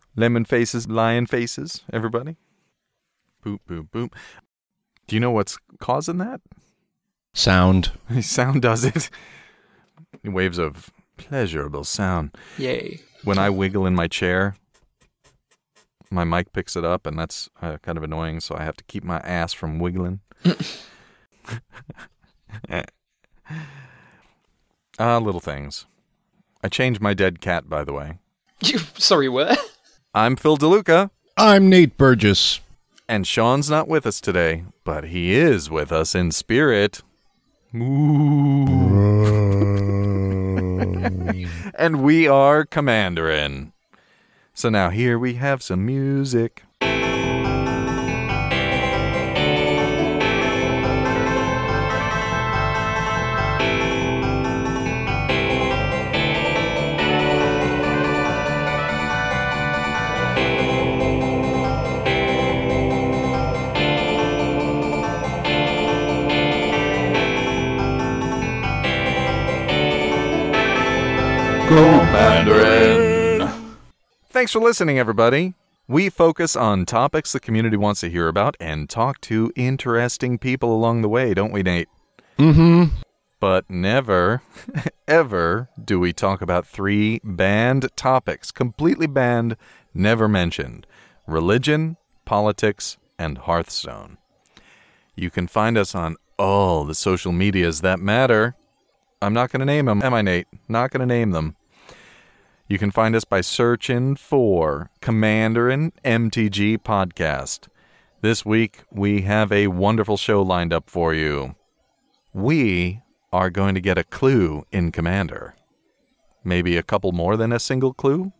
Lemon faces, lion faces, everybody. Boop, boop, boop. Do you know what's causing that? Sound. Sound does it. Waves of pleasurable sound. Yay. When I wiggle in my chair, my mic picks it up, and that's kind of annoying, so I have to keep my ass from wiggling. Little things. I changed my dead cat, by the way. Sorry, what? I'm Phil DeLuca. I'm Nate Burgess. And Sean's not with us today, but he is with us in spirit. And we are Commanderin'. So now here we have some music. Commanderin'. Thanks for listening, everybody. We focus on topics the community wants to hear about and talk to interesting people along the way, don't we, Nate? Mm-hmm. But never, ever do we talk about 3 banned topics, completely banned, never mentioned. Religion, politics, and Hearthstone. You can find us on all the social medias that matter. I'm not going to name them, am I, Nate? Not going to name them. You can find us by searching for Commanderin' MTG Podcast. This week, we have a wonderful show lined up for you. We are going to get a clue in Commander. Maybe a couple more than a single clue?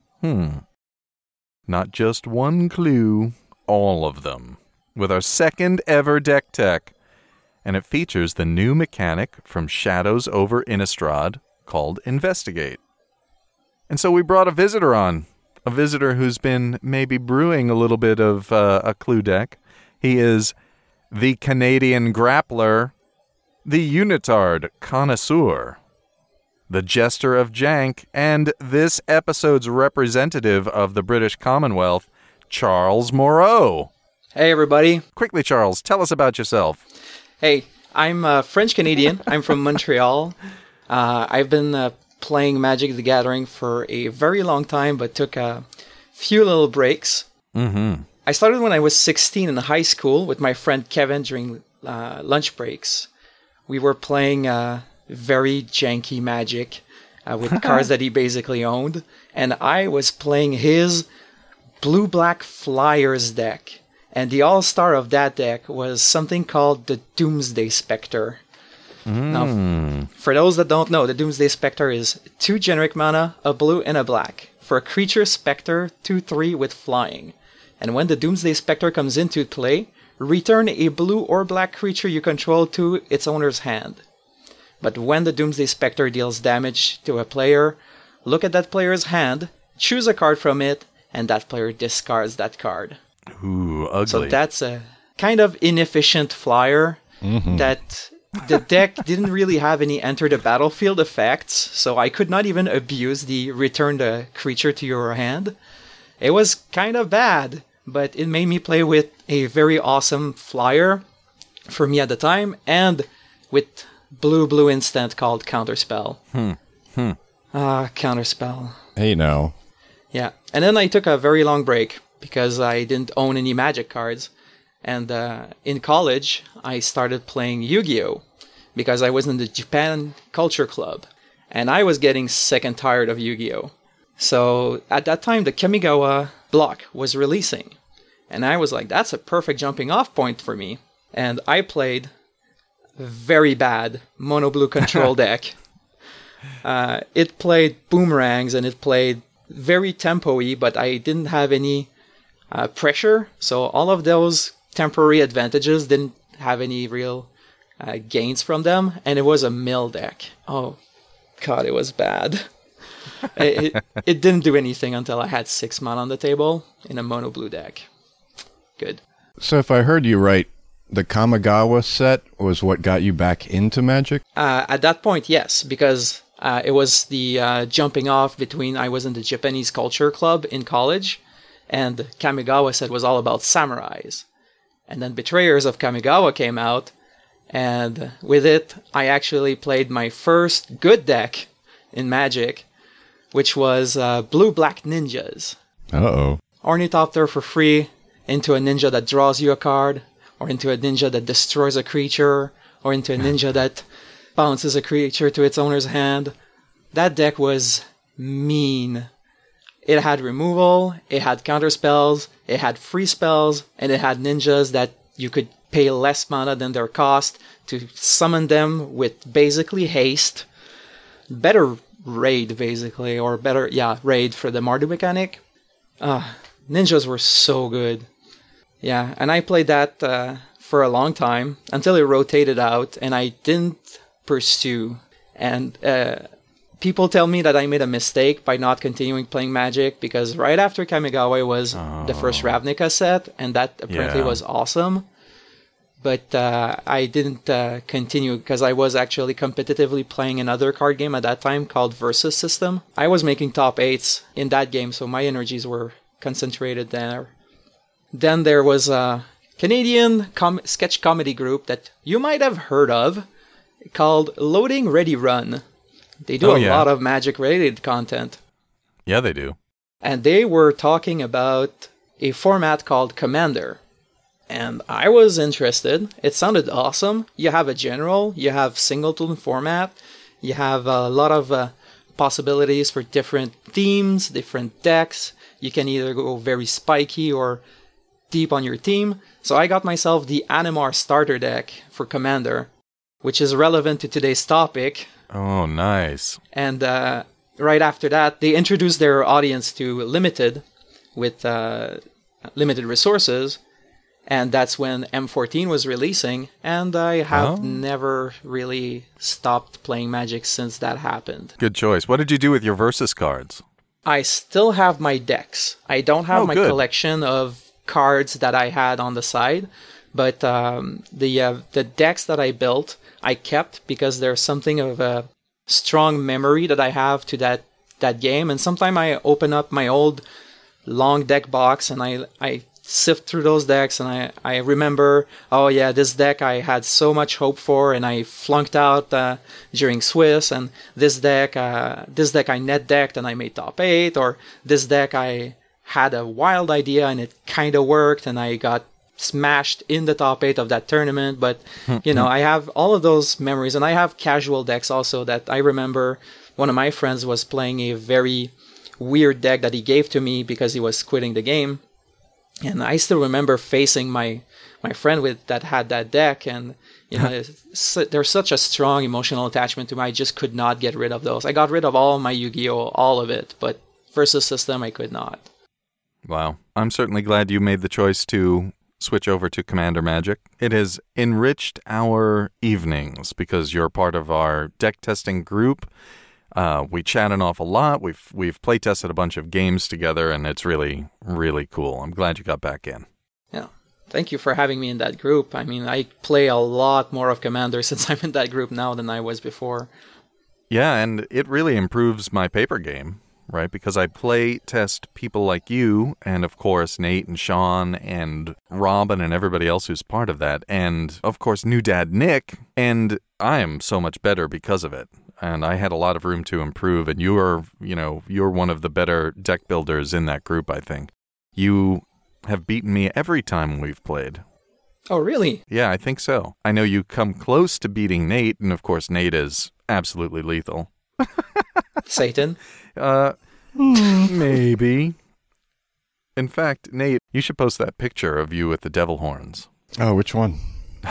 Not just one clue, all of them. With our second ever deck tech. And it features the new mechanic from Shadows over Innistrad called Investigate. And so we brought a visitor on. A visitor who's been maybe brewing a little bit of a clue deck. He is the Canadian grappler, the Unitard connoisseur, the Jester of Jank, and this episode's representative of the British Commonwealth, Charles Moreau. Hey, everybody. Quickly, Charles, tell us about yourself. Hey, I'm French-Canadian. I'm from Montreal. I've been playing Magic the Gathering for a very long time, but took a few little breaks. Mm-hmm. I started when I was 16 in high school with my friend Kevin during lunch breaks. We were playing very janky Magic with cards that he basically owned, and I was playing his Blue-Black Flyers deck. And the all-star of that deck was something called the Doomsday Spectre. Now, for those that don't know, the Doomsday Spectre is 2 generic mana, a blue and a black. For a creature Spectre, 2/3 with flying. And when the Doomsday Spectre comes into play, return a blue or black creature you control to its owner's hand. But when the Doomsday Spectre deals damage to a player, look at that player's hand, choose a card from it, and that player discards that card. Ooh, ugly. So that's a kind of inefficient flyer that the deck didn't really have any enter the battlefield effects, so I could not even abuse the return the creature to your hand. It was kind of bad, but it made me play with a very awesome flyer for me at the time, and with blue instant called Counterspell. Counterspell. Hey, no. Yeah, and then I took a very long break because I didn't own any Magic cards. And in college, I started playing Yu-Gi-Oh! Because I was in the Japan Culture Club. And I was getting sick and tired of Yu-Gi-Oh! So at that time, the Kamigawa block was releasing. And I was like, that's a perfect jumping off point for me. And I played a very bad mono blue control deck. It played boomerangs and it played very tempo-y, but I didn't have any pressure. So all of those temporary advantages didn't have any real gains from them, and it was a mill deck. Oh god, it was bad. it didn't do anything until I had 6 mana on the table in a mono blue deck. Good. So if I heard you right, the Kamigawa set was what got you back into Magic? At that point, yes, because it was the jumping off between I was in the Japanese Culture Club in college, and Kamigawa said was all about samurais. And then Betrayers of Kamigawa came out, and with it, I actually played my first good deck in Magic, which was Blue-Black Ninjas. Uh-oh. Ornithopter for free, into a ninja that draws you a card, or into a ninja that destroys a creature, or into a ninja that bounces a creature to its owner's hand. That deck was mean. It had removal, it had counter spells, it had free spells, and it had ninjas that you could pay less mana than their cost to summon them with basically haste. Better raid, basically, or better, raid for the Mardu mechanic. Ninjas were so good. Yeah, and I played that for a long time until it rotated out, and I didn't pursue. And people tell me that I made a mistake by not continuing playing Magic, because right after Kamigawa was the first Ravnica set, and that apparently was awesome. But I didn't continue because I was actually competitively playing another card game at that time called Versus System. I was making top 8s in that game, so my energies were concentrated there. Then there was a Canadian sketch comedy group that you might have heard of called Loading Ready Run. They do a lot of Magic-related content. Yeah, they do. And they were talking about a format called Commander. And I was interested. It sounded awesome. You have a general, you have singleton format, you have a lot of possibilities for different themes, different decks. You can either go very spiky or deep on your team. So I got myself the Animar starter deck for Commander, which is relevant to today's topic. Oh, nice. And right after that, they introduced their audience to Limited with limited resources. And that's when M14 was releasing, and I have never really stopped playing Magic since that happened. Good choice. What did you do with your Versus cards? I still have my decks. I don't have my collection of cards that I had on the side, but the decks that I built, I kept because there's something of a strong memory that I have to that game. And sometimes I open up my old long deck box and I sift through those decks, and I remember, this deck I had so much hope for, and I flunked out during Swiss, and this deck I net decked and I made top 8, or this deck I had a wild idea and it kind of worked and I got smashed in the top 8 of that tournament. But I have all of those memories, and I have casual decks also that I remember. One of my friends was playing a very weird deck that he gave to me because he was quitting the game. And I still remember facing my friend that had that deck, and there's such a strong emotional attachment to me. I just could not get rid of those. I got rid of all my Yu-Gi-Oh, all of it, but Versus System I could not. Wow. I'm certainly glad you made the choice to switch over to Commander Magic. It has enriched our evenings because you're part of our deck testing group. We chat an awful lot. We've play tested a bunch of games together, and it's really, really cool. I'm glad you got back in. Yeah. Thank you for having me in that group. I mean, I play a lot more of Commander since I'm in that group now than I was before. Yeah, and it really improves my paper game, right? Because I play test people like you, and of course Nate and Sean and Robin and everybody else who's part of that, and of course new dad Nick, and I am so much better because of it. And I had a lot of room to improve, and you're one of the better deck builders in that group, I think. You have beaten me every time we've played. Oh, really? Yeah, I think so. I know you come close to beating Nate, and of course Nate is absolutely lethal. Satan? Maybe. In fact, Nate, you should post that picture of you with the devil horns. Oh, which one?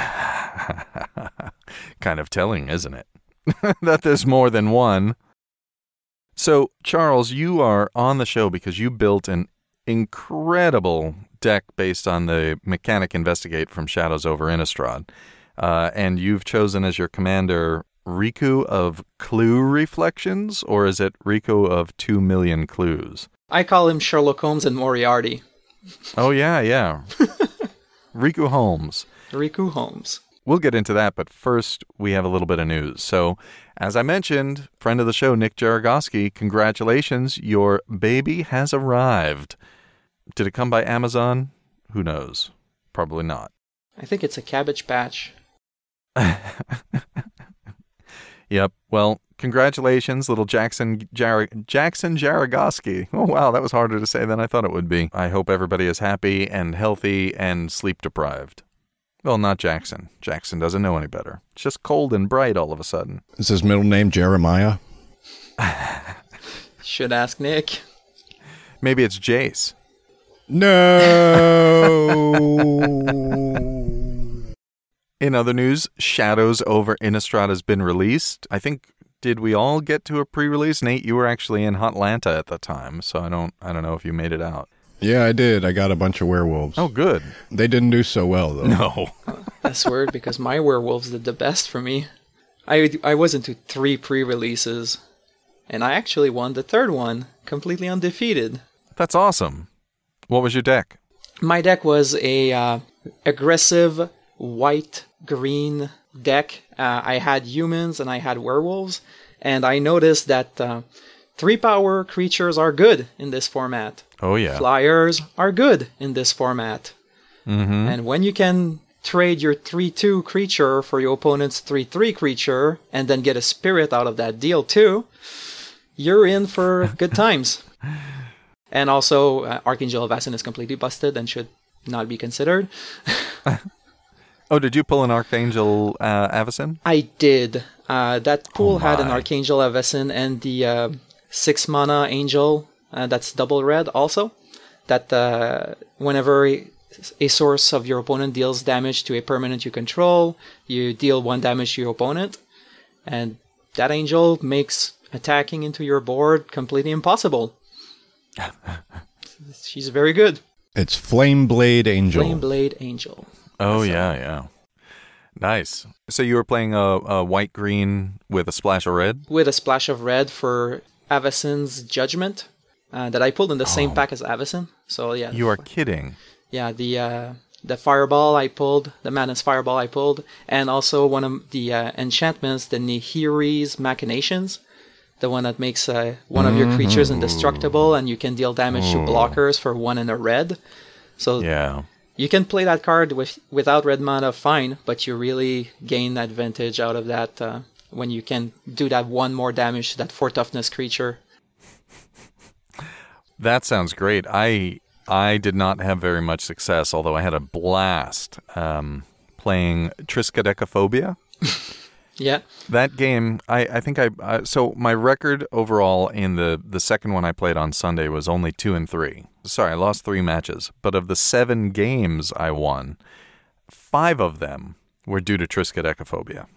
Kind of telling, isn't it? That there's more than one. So, Charles, you are on the show because you built an incredible deck based on the Mechanic Investigate from Shadows over Innistrad. And you've chosen as your commander Riku of Clue Reflections, or is it Riku of 2 million clues? I call him Sherlock Holmes and Moriarty. Oh, yeah. Riku Holmes. Riku Holmes. We'll get into that, but first we have a little bit of news. So, as I mentioned, friend of the show, Nick Jaragoski, congratulations, your baby has arrived. Did it come by Amazon? Who knows? Probably not. I think it's a Cabbage Patch. Yep. Well, congratulations, little Jackson Jaragoski. Oh, wow, that was harder to say than I thought it would be. I hope everybody is happy and healthy and sleep deprived. Well, not Jackson. Jackson doesn't know any better. It's just cold and bright all of a sudden. Is his middle name Jeremiah? Should ask Nick. Maybe it's Jace. No. In other news, Shadows over Innistrad has been released. I think, did we all get to a pre-release? Nate, you were actually in Hotlanta at the time, so I don't know if you made it out. Yeah, I did. I got a bunch of werewolves. Oh, good. They didn't do so well, though. No. That's weird because my werewolves did the best for me. I was into 3 pre-releases, and I actually won the 3rd one, completely undefeated. That's awesome. What was your deck? My deck was a aggressive white-green deck. I had humans and I had werewolves, and I noticed that 3-power creatures are good in this format. Oh, yeah. Flyers are good in this format. Mm-hmm. And when you can trade your 3/2 creature for your opponent's 3/3 creature, and then get a spirit out of that deal too, you're in for good times. And also, Archangel Avacyn is completely busted and should not be considered. Oh, did you pull an Archangel Avacyn? I did. That pool had an my. Archangel Avacyn and the 6 mana Angel that's double red also. That whenever a source of your opponent deals damage to a permanent you control, you deal 1 damage to your opponent. And that Angel makes attacking into your board completely impossible. She's very good. It's Flameblade Angel. Flameblade Angel. Oh, yeah. Nice. So you were playing a white-green with a splash of red? With a splash of red for Avacyn's Judgment that I pulled in the same pack as Avacyn. So yeah. You are kidding. Yeah, the Fireball I pulled, the Madness Fireball I pulled, and also one of the enchantments, the Nihiri's Machinations. The one that makes one of your creatures indestructible, and you can deal damage to blockers for 1 and a red. So Yeah. you can play that card without red mana, fine, but you really gain advantage out of that when you can do that 1 more damage to that 4 toughness creature. That sounds great. I did not have very much success, although I had a blast playing Triskaidekaphobia. Yeah. That game, I think so my record overall in the second one I played on Sunday was only 2-3. Sorry, I lost 3 matches. But of the 7 games I won, 5 of them were due to Triskaidekaphobia.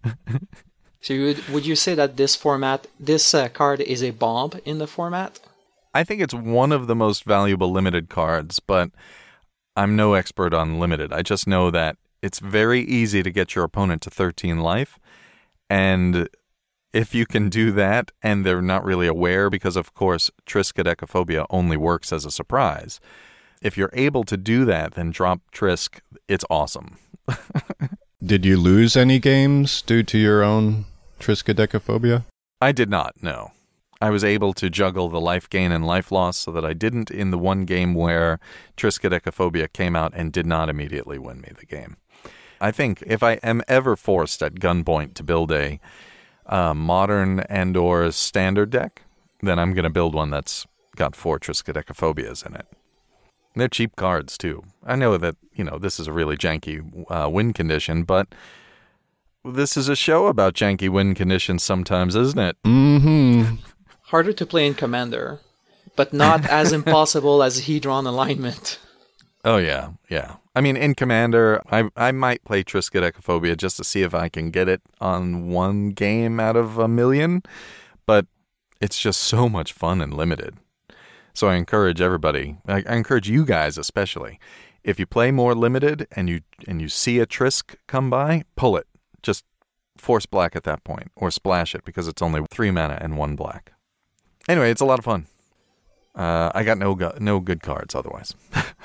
So would you say that this card is a bomb in the format? I think it's one of the most valuable limited cards, but I'm no expert on limited. I just know that it's very easy to get your opponent to 13 life. And if you can do that, and they're not really aware, because of course Triskaidekaphobia only works as a surprise. If you're able to do that, then drop Trisk. It's awesome. Did you lose any games due to your own Triskaidekaphobia? I did not, no. I was able to juggle the life gain and life loss so that I didn't in the one game where Triskaidekaphobia came out and did not immediately win me the game. I think if I am ever forced at gunpoint to build a modern and/or standard deck, then I'm going to build one that's got 4 Triskaidekaphobias in it. They're cheap cards, too. I know that, this is a really janky win condition, but this is a show about janky win conditions sometimes, isn't it? Mm-hmm. Harder to play in Commander, but not as impossible as Hedron Alignment. Oh, yeah. I mean, in Commander, I might play Triskaidekaphobia just to see if I can get it on 1 game out of 1,000,000, but it's just so much fun and limited. So I encourage everybody, I encourage you guys especially, if you play more limited and you see a Trisk come by, pull it. Just force black at that point, or splash it because it's only 3 mana and 1 black. Anyway, it's a lot of fun. I got no good cards otherwise.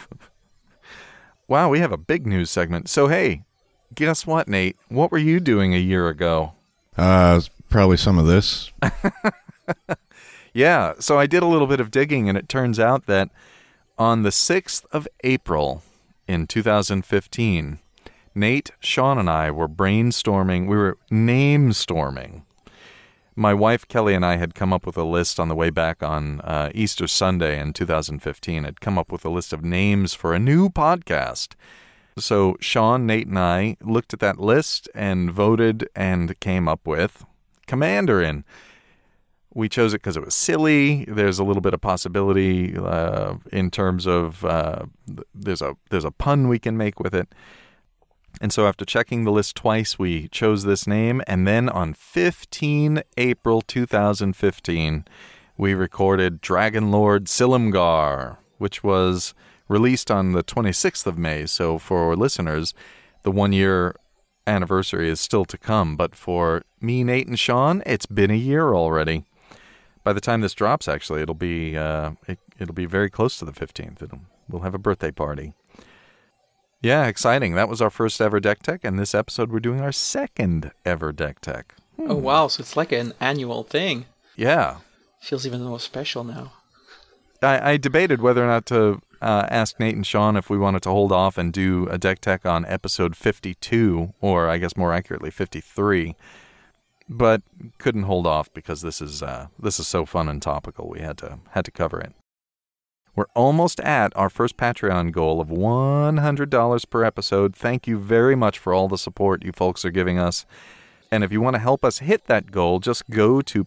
Wow, we have a big news segment. So, hey, guess what, Nate? What were you doing a year ago? Probably some of this. Yeah, so I did a little bit of digging, and it turns out that On the 6th of April in 2015, Nate, Sean, and I were brainstorming. We were name-storming. My wife, Kelly, and I had come up with a list on the way back on Easter Sunday in 2015. Had come up with a list of names for a new podcast. So Sean, Nate, and I looked at that list and voted and came up with Commanderin. We chose it because it was silly. There's a little bit of possibility in terms of there's a pun we can make with it. And so after checking the list twice, we chose this name. And then on 15 April 2015, we recorded Dragon Lord Silumgar, which was released on the 26th of May. So for listeners, the 1-year anniversary is still to come. But for me, Nate, and Sean, it's been a year already. By the time this drops, actually, it'll be very close to the 15th. We'll have a birthday party. Yeah, exciting. That was our first ever Deck Tech, and this episode we're doing our second ever Deck Tech. Oh, wow. So it's like an annual thing. Yeah. Feels even more special now. I debated whether or not to ask Nate and Sean if we wanted to hold off and do a Deck Tech on episode 52, or I guess more accurately 53, but couldn't hold off because this is so fun and topical. We had to cover it. We're almost at our first Patreon goal of $100 per episode. Thank you very much for all the support you folks are giving us. And if you want to help us hit that goal, just go to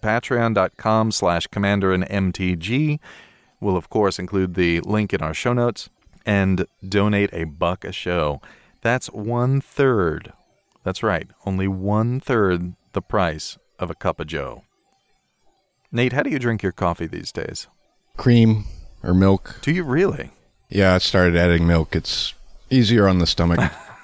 patreon.com/CommanderinMTG. We'll, of course, include the link in our show notes and donate $1 a show. That's 1/3. That's right. Only 1/3 the price of a cup of joe. Nate, how do you drink your coffee these days? Cream or milk. Do you really? Yeah, I started adding milk. It's easier on the stomach.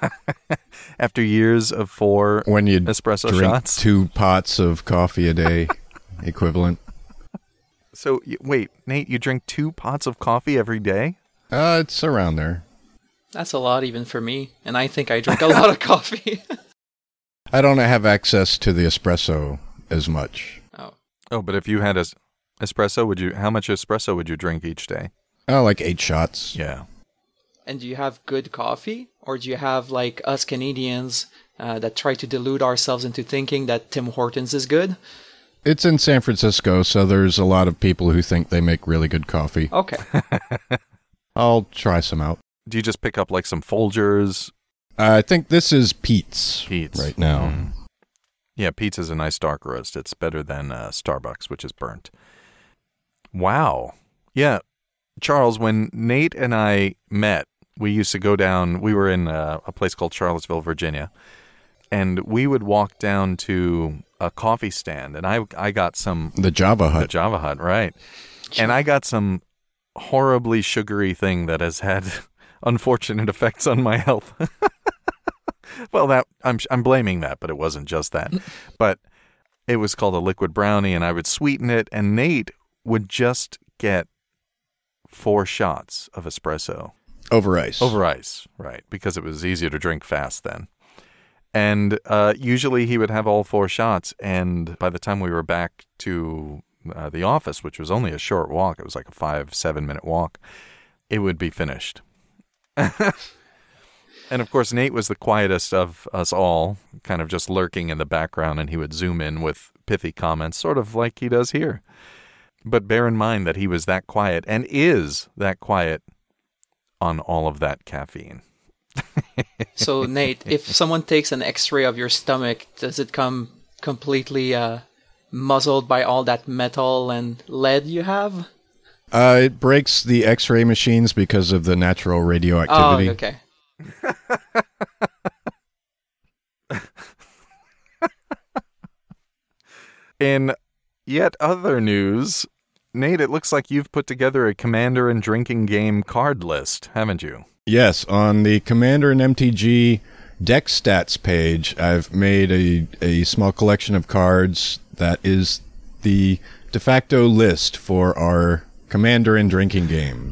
After years of 4 when you espresso drink shots? 2 pots of coffee a day, equivalent. So, wait, Nate, you drink 2 pots of coffee every day? It's around there. That's a lot even for me, and I think I drink a lot of coffee. I don't have access to the espresso as much. Oh, but if you had espresso, how much espresso would you drink each day? Like 8 shots. Yeah. And do you have good coffee? Or do you have, like us Canadians that try to delude ourselves into thinking that Tim Hortons is good? It's in San Francisco, so there's a lot of people who think they make really good coffee. Okay. I'll try some out. Do you just pick up like some Folgers? I think this is Pete's Pete's right now. Mm. Yeah, Pete's is a nice dark roast. It's better than Starbucks, which is burnt. Wow. Yeah. Charles, when Nate and I met, we used to go down, we were in a place called Charlottesville, Virginia, and we would walk down to a coffee stand, and I got some... The Java Hut. The Java Hut, right. And I got some horribly sugary thing that has had unfortunate effects on my health. Well, I'm blaming that, but it wasn't just that. But it was called a liquid brownie, and I would sweeten it, and Nate would just get 4 shots of espresso. Over ice. Over ice, right, because it was easier to drink fast then. And usually he would have all 4 shots, and by the time we were back to the office, which was only a short walk, it was like a 5-7 minute walk, it would be finished. And of course, Nate was the quietest of us all, kind of just lurking in the background, and he would zoom in with pithy comments, sort of like he does here. But bear in mind that he was that quiet, and is that quiet on all of that caffeine. So, Nate, if someone takes an x-ray of your stomach, does it come completely muzzled by all that metal and lead you have? It breaks the x-ray machines because of the natural radioactivity. Oh, okay. In yet other news, Nate, it looks like you've put together a Commanderin drinking game card list, haven't you? Yes, on the Commanderin MTG deck stats page, I've made a small collection of cards that is the de facto list for our Commanderin drinking game.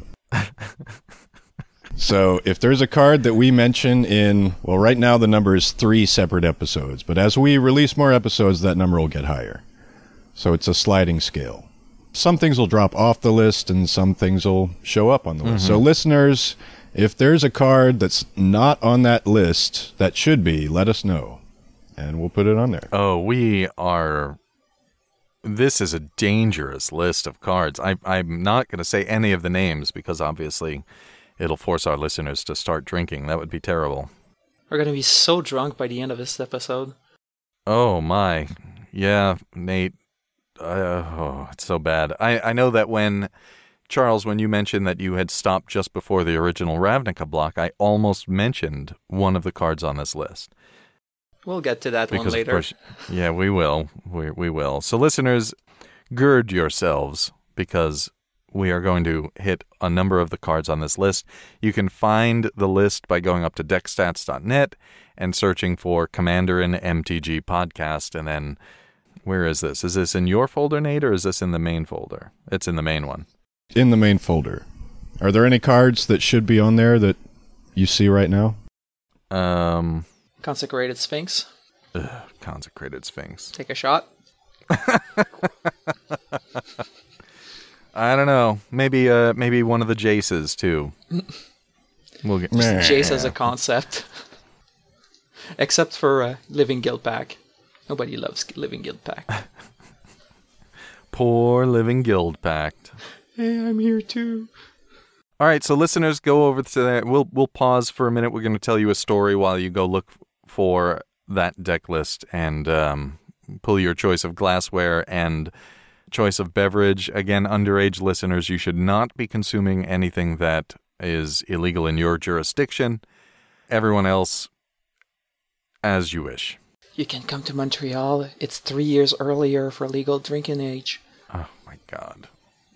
So if there's a card that we mention in, well, right now the number is 3 separate episodes, but as we release more episodes, that number will get higher. So it's a sliding scale. some things will drop off the list and some things will show up on the list. So listeners, if there's a card that's not on that list that should be, let us know, and we'll put it on there. Oh, this is a dangerous list of cards. I'm not going to say any of the names because obviously it'll force our listeners to start drinking. That would be terrible. We're going to be so drunk by the end of this episode. Oh, my. Yeah, Nate. It's so bad. I know that when you mentioned that you had stopped just before the original Ravnica block, I almost mentioned one of the cards on this list. We'll get to that one later. Of course, yeah, we will. We will. So listeners, gird yourselves because we are going to hit a number of the cards on this list. You can find the list by going up to deckstats.net and searching for Commander and MTG podcast. And then, where is this? Is this in your folder, Nate, or is this in the main folder? It's in the main one. In the main folder. Are there any cards that should be on there that you see right now? Consecrated Sphinx. Consecrated Sphinx. Take a shot. I don't know. Maybe one of the Jaces too. We'll get Jace as a concept. Except for Living Guild Pack. Nobody loves Living Guild Pack. Poor Living Guild Pact. Hey, I'm here too. All right, so listeners, go over to that. We'll pause for a minute. We're going to tell you a story while you go look for that deck list and pull your choice of glassware and choice of beverage. Again, underage listeners, you should not be consuming anything that is illegal in your jurisdiction. Everyone else, as you wish. You can come to Montreal. It's 3 years earlier for legal drinking age. Oh, my God.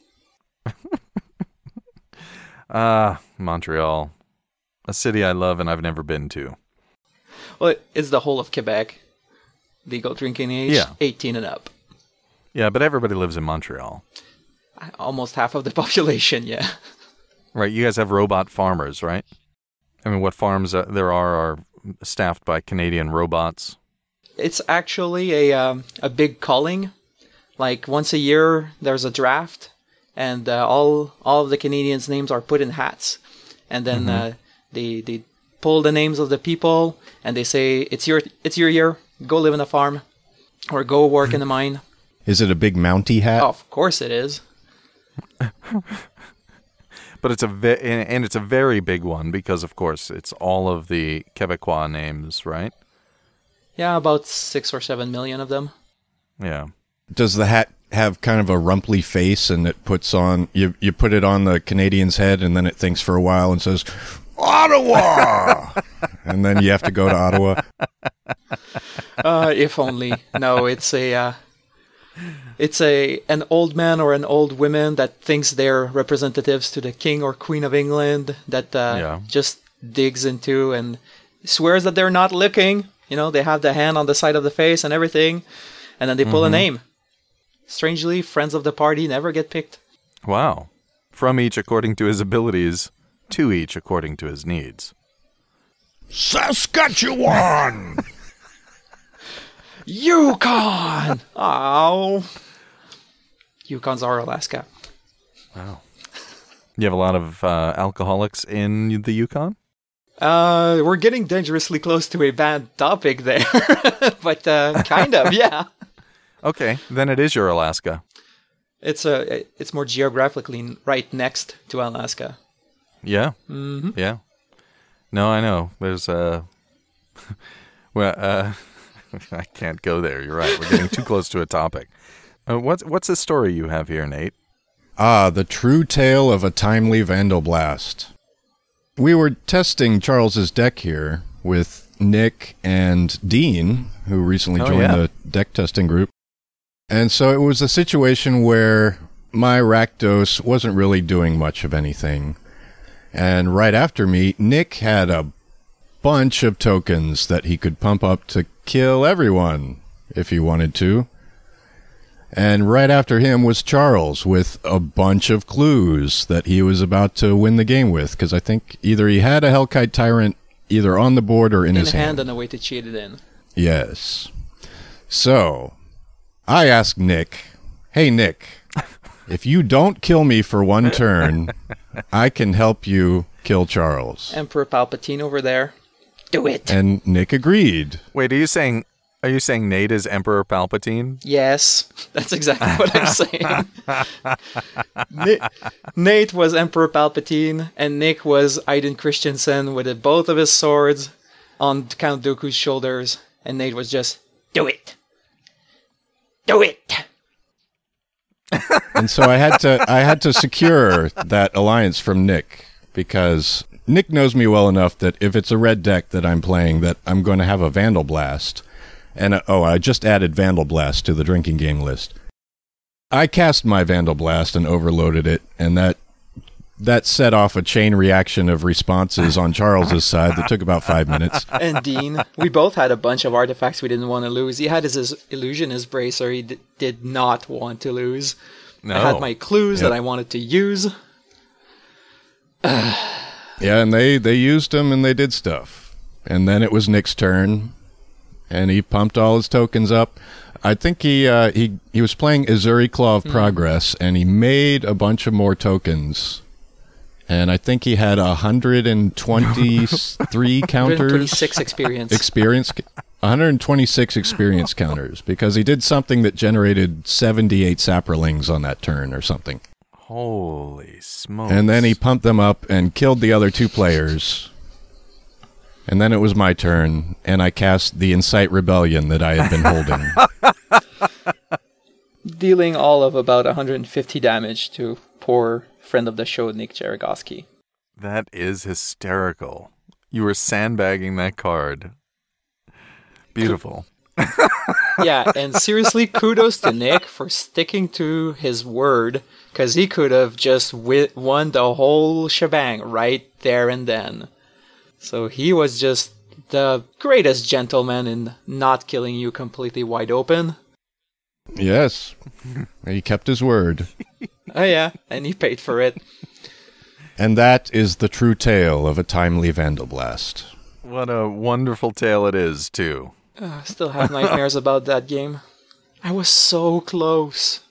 Montreal. A city I love and I've never been to. Well, it's the whole of Quebec. Legal drinking age, 18 and up. Yeah, but everybody lives in Montreal. Almost half of the population, yeah. Right, you guys have robot farmers, right? I mean, what farms there are staffed by Canadian robots. It's actually a big culling. Like, once a year, there's a draft, and all of the Canadians' names are put in hats. And then they pull the names of the people, and they say, it's your year, go live in a farm, or go work in a mine. Is it a big Mountie hat? Oh, of course it is. But it's it's a very big one because, of course, it's all of the Quebecois names, right? Yeah, about 6 or 7 million of them. Yeah. Does the hat have kind of a rumply face and it puts on, you put it on the Canadian's head and then it thinks for a while and says, Ottawa! And then you have to go to Ottawa? If only. No, it's an old man or an old woman that thinks they're representatives to the King or Queen of England that just digs into and swears that they're not looking. You know, they have the hand on the side of the face and everything, and then they pull a name. Strangely, friends of the party never get picked. Wow. From each according to his abilities, to each according to his needs. Saskatchewan! Yukon! Oh. Yukon's our Alaska. Wow. You have a lot of alcoholics in the Yukon? We're getting dangerously close to a bad topic there. But kind of, yeah. Okay, then it is your Alaska. It's more geographically right next to Alaska. Yeah? Mm-hmm. Yeah. No, I know. There's I can't go there. You're right. We're getting too close to a topic. What's the story you have here, Nate? The true tale of a timely Vandal Blast. We were testing Charles's deck here with Nick and Dean, who recently joined the deck testing group. And so it was a situation where my Rakdos wasn't really doing much of anything. And right after me, Nick had a bunch of tokens that he could pump up to kill everyone if he wanted to. And right after him was Charles with a bunch of clues that he was about to win the game with, because I think either he had a Hellkite Tyrant either on the board or in his hand. And a way to cheat it in. Yes. So, I asked Nick, hey Nick, If you don't kill me for one turn, I can help you kill Charles. Emperor Palpatine over there. Do it. And Nick agreed. Wait, are you saying Nate is Emperor Palpatine? Yes, that's exactly what I'm saying. Nate was Emperor Palpatine, and Nick was Aiden Christensen with both of his swords on Count Dooku's shoulders, and Nate was just, do it. Do it. And so I had to secure that alliance from Nick, because Nick knows me well enough that if it's a red deck that I'm playing, that I'm going to have a Vandal Blast. And I just added Vandal Blast to the drinking game list. I cast my Vandal Blast and overloaded it, and that set off a chain reaction of responses on Charles's side that took about 5 minutes. And Dean, we both had a bunch of artifacts we didn't want to lose. He had his Illusionist Bracer he did not want to lose. No. I had my clues that I wanted to use. Yeah, and they used them and they did stuff. And then it was Nick's turn, and he pumped all his tokens up. I think he was playing Azuri Claw of Progress, and he made a bunch of more tokens. And I think he had 123 counters. 126 experience. 126 experience counters, because he did something that generated 78 saprolings on that turn or something. Holy smokes. And then he pumped them up and killed the other two players. And then it was my turn, and I cast the Incite Rebellion that I had been holding. Dealing all of about 150 damage to poor friend of the show, Nick Jaragoski. That is hysterical. You were sandbagging that card. Beautiful. Yeah, and seriously, kudos to Nick for sticking to his word, because he could have just won the whole shebang right there and then. So he was just the greatest gentleman in not killing you completely wide open. Yes, he kept his word. Oh yeah, and he paid for it. And that is the true tale of a timely Vandal Blast. What a wonderful tale it is, too. I still have nightmares about that game. I was so close.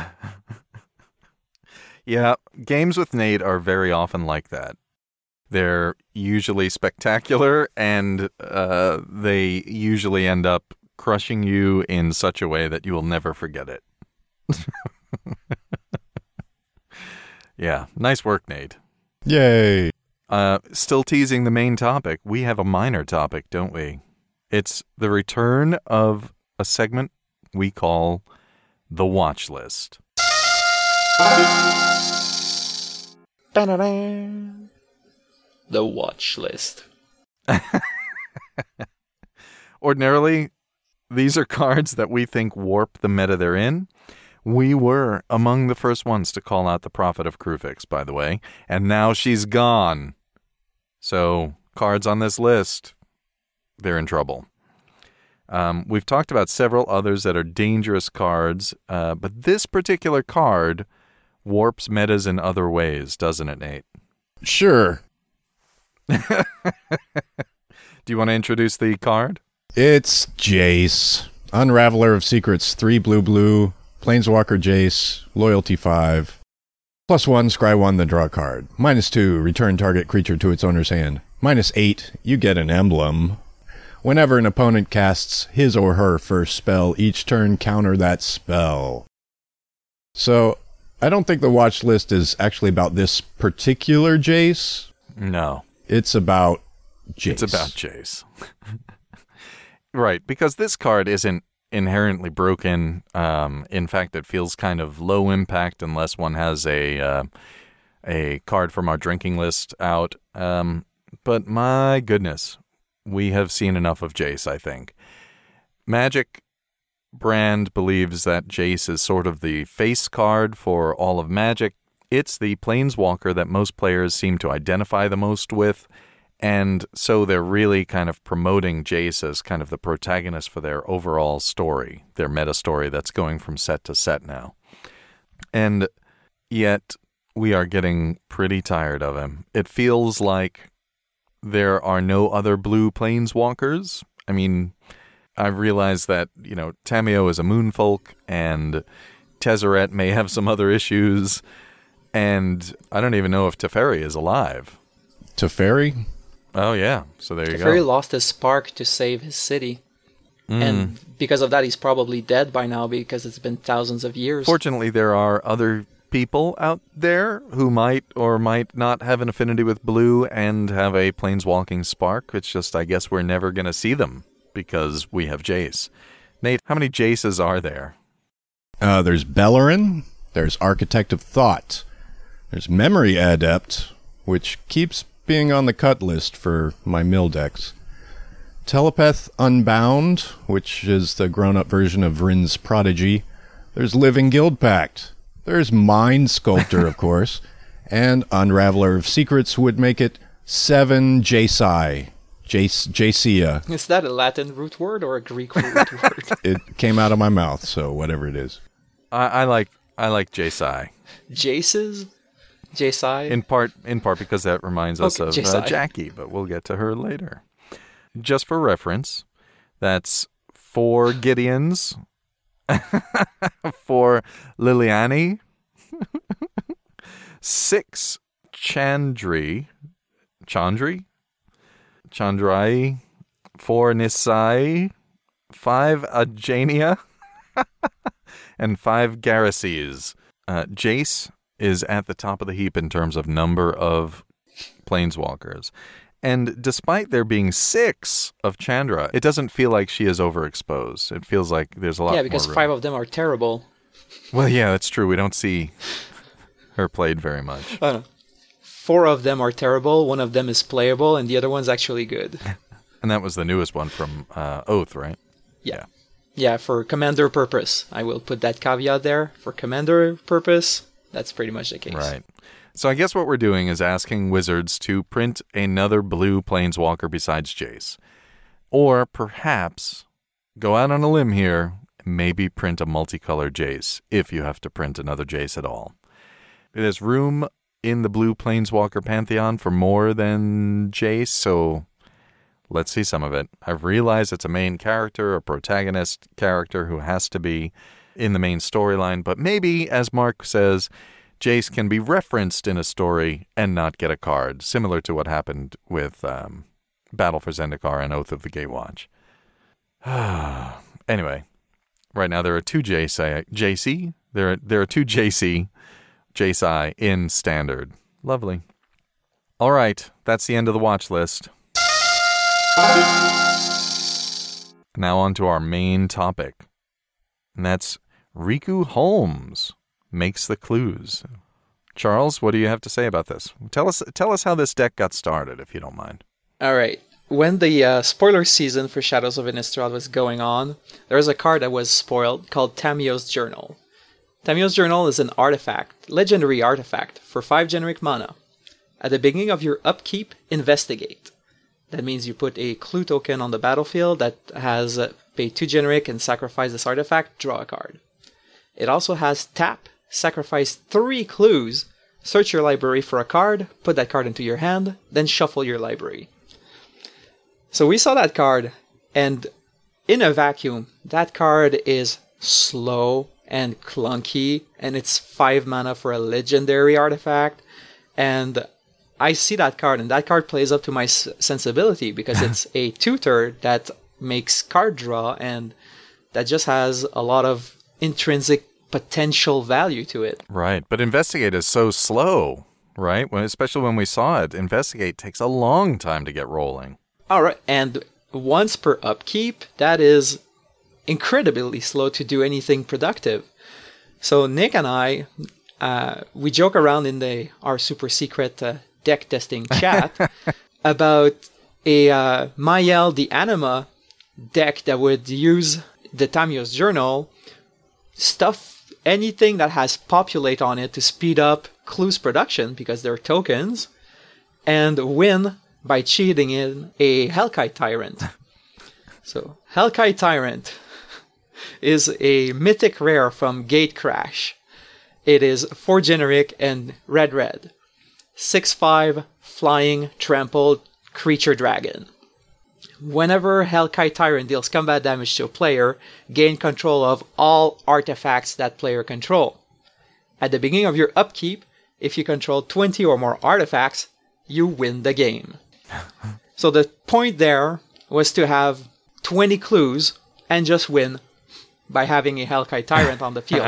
Yeah, games with Nate are very often like that. They're usually spectacular, and they usually end up crushing you in such a way that you will never forget it. Yeah, nice work, Nate. Yay. Still teasing the main topic. We have a minor topic, don't we? It's the return of a segment we call The Watch List. The Watch List. Ordinarily, these are cards that we think warp the meta they're in. We were among the first ones to call out the Prophet of Kruphix, by the way, and now she's gone. So, cards on this list, they're in trouble. We've talked about several others that are dangerous cards, but this particular card warps metas in other ways, doesn't it, Nate? Sure. Do you want to introduce the card? It's Jace, Unraveler of Secrets, 3 blue, Planeswalker Jace, Loyalty 5. +1, scry 1, then draw a card. -2, return target creature to its owner's hand. -8, you get an emblem. Whenever an opponent casts his or her first spell, each turn counter that spell. So, I don't think the watch list is actually about this particular Jace. No. It's about Jace. It's about Jace. Right, because this card isn't inherently broken. In fact, it feels kind of low impact unless one has a card from our drinking list out. But my goodness, we have seen enough of Jace, I think. Magic brand believes that Jace is sort of the face card for all of Magic. It's the planeswalker that most players seem to identify the most with, and so they're really kind of promoting Jace as kind of the protagonist for their overall story, their meta story that's going from set to set now. And yet, we are getting pretty tired of him. It feels like there are no other blue planeswalkers. I mean, I've realized that, Tamiyo is a moonfolk, and Tezzeret may have some other issues. And I don't even know if Teferi is alive. Teferi? Oh, yeah. So there you go. Teferi lost his spark to save his city. And because of that, he's probably dead by now because it's been thousands of years. Fortunately, there are other people out there who might or might not have an affinity with blue and have a planeswalking spark. It's just, I guess we're never going to see them because we have Jace. Nate, how many Jaces are there? There's Bellerin. There's Architect of Thought. There's Memory Adept, which keeps being on the cut list for my mill decks. Telepath Unbound, which is the grown-up version of Vryn's Prodigy. There's Living Guild Pact. There's Mind Sculptor, of course. And Unraveler of Secrets would make it 7 Jaceia. Is that a Latin root word or a Greek root word? It came out of my mouth, so whatever it is. I like Jaceia. Jaces? Jaceia? In part because that reminds us of Jaceia. Jackie, but we'll get to her later. Just for reference, that's 4 Gideons, 4 Liliani, 6 Chandrai, 4 Nisai, 5 Ajania, and 5 Garrises. Jace is at the top of the heap in terms of number of planeswalkers. And despite there being 6 of Chandra, it doesn't feel like she is overexposed. It feels like there's a lot more room. Yeah, because 5 of them are terrible. Well, yeah, that's true. We don't see her played very much. 4 of them are terrible, 1 of them is playable, and the other one's actually good. And that was the newest one from Oath, right? Yeah. Yeah, for commander purpose. I will put that caveat there. For commander purpose, that's pretty much the case. Right. So I guess what we're doing is asking Wizards to print another blue planeswalker besides Jace. Or perhaps go out on a limb here, maybe print a multicolored Jace, if you have to print another Jace at all. There's room in the blue planeswalker pantheon for more than Jace, so let's see some of it. I've realized it's a main character, a protagonist character who has to be in the main storyline, but maybe, as Mark says, Jace can be referenced in a story and not get a card, similar to what happened with Battle for Zendikar and Oath of the Gatewatch. Anyway, right now there are 2 JC. There are 2 Jaceii in Standard. Lovely. All right, that's the end of the watch list. Now on to our main topic, and that's Riku Holmes makes the clues. Charles, what do you have to say about this? Tell us how this deck got started, if you don't mind. All right. When the spoiler season for Shadows of Innistrad was going on, there was a card that was spoiled called Tamiyo's Journal. Tamiyo's Journal is an artifact, legendary artifact, for 5 generic mana. At the beginning of your upkeep, investigate. That means you put a clue token on the battlefield that has pay 2 generic and sacrifice this artifact, draw a card. It also has tap, sacrifice 3 clues, search your library for a card, put that card into your hand, then shuffle your library. So we saw that card, and in a vacuum, that card is slow and clunky, and it's 5 mana for a legendary artifact, and I see that card, and that card plays up to my sensibility, because it's a tutor that makes card draw, and that just has a lot of intrinsic potential value to it. Right, but Investigate is so slow, right? Especially when we saw it, Investigate takes a long time to get rolling. All right, and once per upkeep, that is incredibly slow to do anything productive. So Nick and I, we joke around in our super secret deck testing chat about a Mayel the Anima deck that would use the Tamiyo's Journal, stuff anything that has populate on it to speed up clues production because they're tokens, and win by cheating in a Hellkite Tyrant. So Hellkite Tyrant is a mythic rare from Gatecrash. It is 4 generic and red. 6/5 flying trampled creature dragon. Whenever Hellkite Tyrant deals combat damage to a player, gain control of all artifacts that player control. At the beginning of your upkeep, if you control 20 or more artifacts, you win the game. So the point there was to have 20 clues and just win by having a Hellkite Tyrant on the field.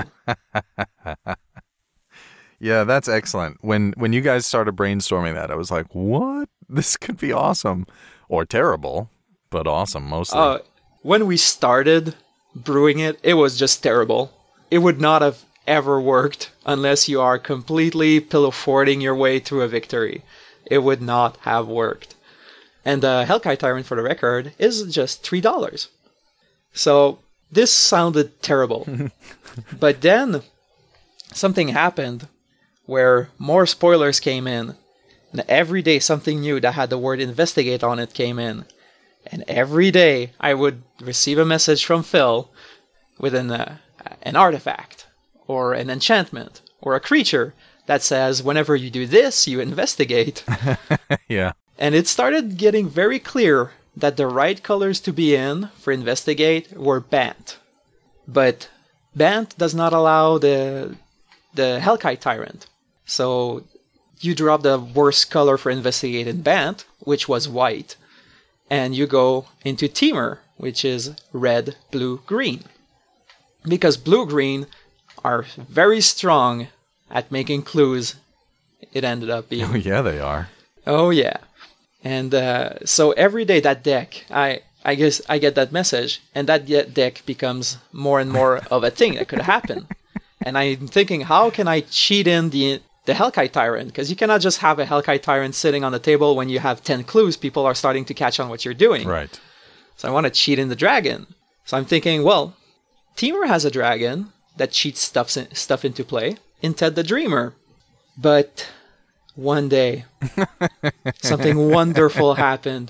Yeah, that's excellent. When you guys started brainstorming that, I was like, what? This could be awesome. Or terrible, but awesome mostly. When we started brewing it, it was just terrible. It would not have ever worked unless you are completely pillow forting your way through a victory. It would not have worked. And the Hellkite Tyrant, for the record, is just $3. So this sounded terrible. But then something happened where more spoilers came in. And every day something new that had the word investigate on it came in. And every day I would receive a message from Phil with an artifact or an enchantment or a creature that says whenever you do this, you investigate. Yeah. And it started getting very clear that the right colors to be in for investigate were Bant. But Bant does not allow the Hellkite Tyrant. So you drop the worst color for investigate in Bant, which was white, and you go into Temur, which is red, blue, green. Because blue-green are very strong at making clues, it ended up being. Oh, yeah, they are. Oh, yeah. And so every day that deck, I guess I get that message, and that deck becomes more and more of a thing that could happen. And I'm thinking, how can I cheat in the Hellkite Tyrant? Because you cannot just have a Hellkite Tyrant sitting on the table when you have 10 clues. People are starting to catch on what you're doing. Right. So I want to cheat in the dragon. So I'm thinking, well, Temur has a dragon that cheats stuff into play in Ted the Dreamer. But one day, something wonderful happened.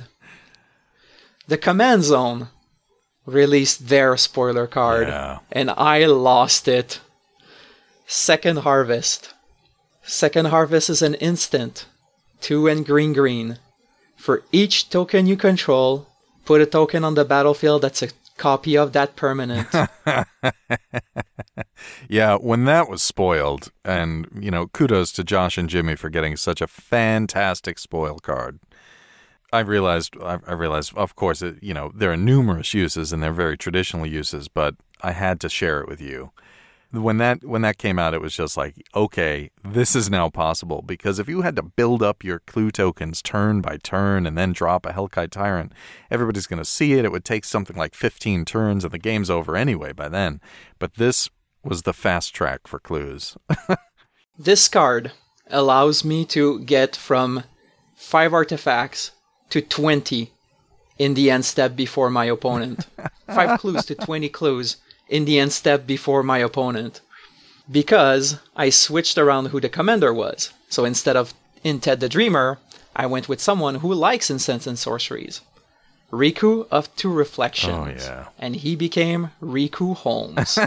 The Command Zone released their spoiler card, and I lost it. Second Harvest. Second Harvest is an instant. 2 and green. For each token you control, put a token on the battlefield that's a copy of that permanent. Yeah, when that was spoiled, and, kudos to Josh and Jimmy for getting such a fantastic spoil card. I realized, of course, there are numerous uses, and they're very traditional uses, but I had to share it with you. When that came out, it was just like, okay, this is now possible, because if you had to build up your clue tokens turn by turn and then drop a Hellkite Tyrant, everybody's going to see it. It would take something like 15 turns and the game's over anyway by then. But this was the fast track for clues. This card allows me to get from 5 artifacts to 20 in the end step before my opponent. 5 clues to 20 clues in the end step before my opponent, because I switched around who the commander was. So instead of in Ted the Dreamer, I went with someone who likes incense and sorceries. Riku of Two Reflections. Oh, yeah. And he became Riku Holmes.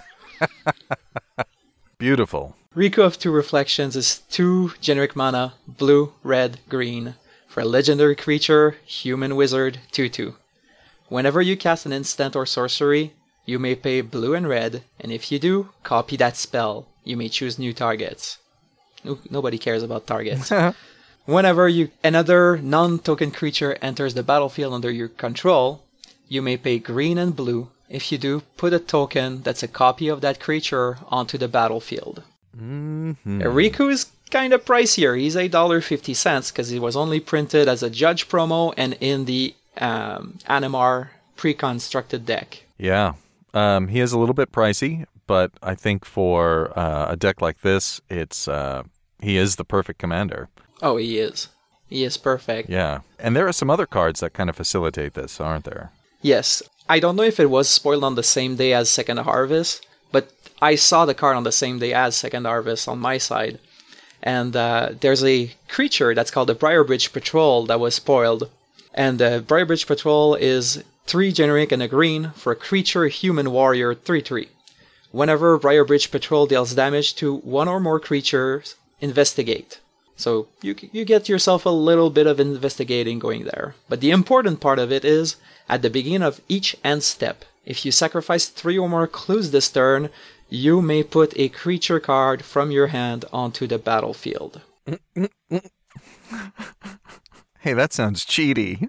Beautiful. Riku of Two Reflections is 2 generic mana, blue, red, green, for a legendary creature, human wizard, 2/2. Whenever you cast an instant or sorcery, you may pay blue and red, and if you do, copy that spell. You may choose new targets. Nobody cares about targets. Whenever another non-token creature enters the battlefield under your control, you may pay green and blue. If you do, put a token that's a copy of that creature onto the battlefield. Mm-hmm. Riku is kind of pricier. He's $1.50 because he was only printed as a Judge promo and in the Animar pre-constructed deck. Yeah. He is a little bit pricey, but I think for a deck like this, he is the perfect commander. Oh, he is. He is perfect. Yeah. And there are some other cards that kind of facilitate this, aren't there? Yes. I don't know if it was spoiled on the same day as Second Harvest, but I saw the card on the same day as Second Harvest on my side. And there's a creature that's called the Briarbridge Patrol that was spoiled. And the Briarbridge Patrol is 3 generic and a green for a creature human warrior 3/3. Whenever Briarbridge Patrol deals damage to one or more creatures, investigate. So you get yourself a little bit of investigating going there. But the important part of it is, at the beginning of each end step, if you sacrifice 3 or more clues this turn, you may put a creature card from your hand onto the battlefield. Hey, that sounds cheaty.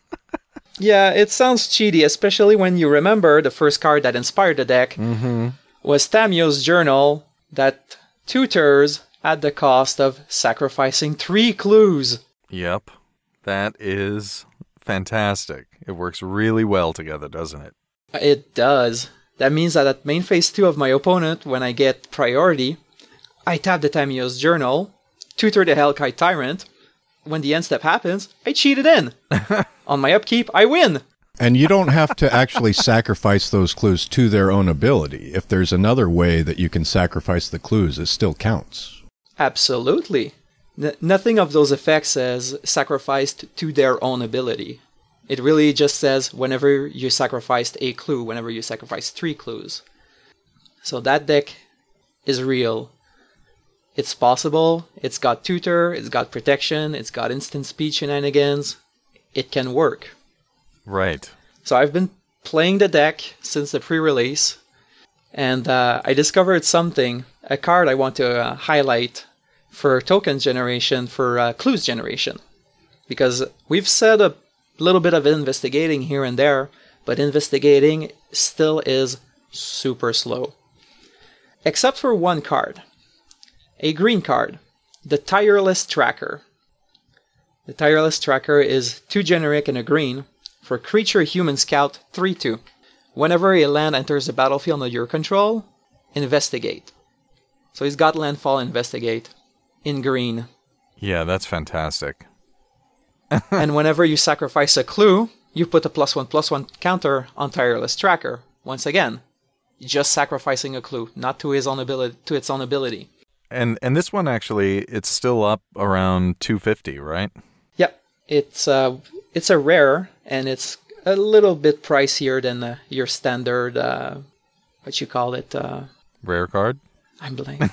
Yeah, it sounds cheaty, especially when you remember the first card that inspired the deck was Tamiyo's Journal that tutors at the cost of sacrificing 3 clues. Yep. That is fantastic. It works really well together, doesn't it? It does. That means that at main phase 2 of my opponent, when I get priority, I tap the Tamiyo's Journal, tutor the Hellkite Tyrant. When the end step happens, I cheat it in. On my upkeep, I win. And you don't have to actually sacrifice those clues to their own ability. If there's another way that you can sacrifice the clues, it still counts. Absolutely. Nothing of those effects says sacrificed to their own ability. It really just says whenever you sacrificed a clue, whenever you sacrificed 3 clues. So that deck is real. It's possible, it's got tutor, it's got protection, it's got instant speed shenanigans. It can work. Right. So I've been playing the deck since the pre-release, and I discovered something, a card I want to highlight for token generation, for clues generation. Because we've said a little bit of investigating here and there, but investigating still is super slow. Except for one card. A green card, the Tireless Tracker. The Tireless Tracker is 2 generic and a green for Creature Human Scout 3/2. Whenever a land enters the battlefield under your control, investigate. So he's got Landfall Investigate in green. Yeah, that's fantastic. And whenever you sacrifice a clue, you put a +1/+1 counter on Tireless Tracker. Once again, just sacrificing a clue, not to its own ability. And this one actually, it's still up around 250, right? Yep, it's a rare, and it's a little bit pricier than your standard. What you call it? Rare card? I'm blank.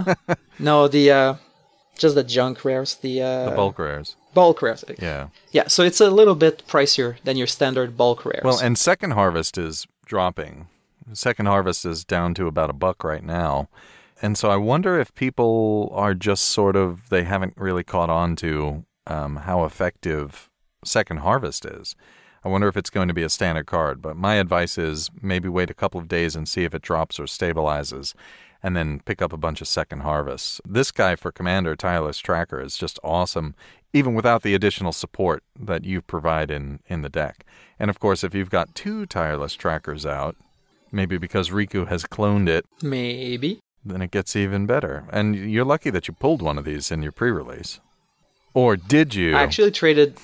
No, just the junk rares. The bulk rares. Bulk rares. Yeah. Yeah, so it's a little bit pricier than your standard bulk rares. Well, and Second Harvest is dropping. Second Harvest is down to about $1 right now. And so I wonder if people are just sort of, they haven't really caught on to how effective Second Harvest is. I wonder if it's going to be a standard card. But my advice is maybe wait a couple of days and see if it drops or stabilizes, and then pick up a bunch of Second Harvests. This guy for Commander, Tireless Tracker, is just awesome, even without the additional support that you provide in the deck. And of course, if you've got 2 Tireless Trackers out, maybe because Riku has cloned it, maybe, then it gets even better. And you're lucky that you pulled one of these in your pre-release. Or did you? I actually traded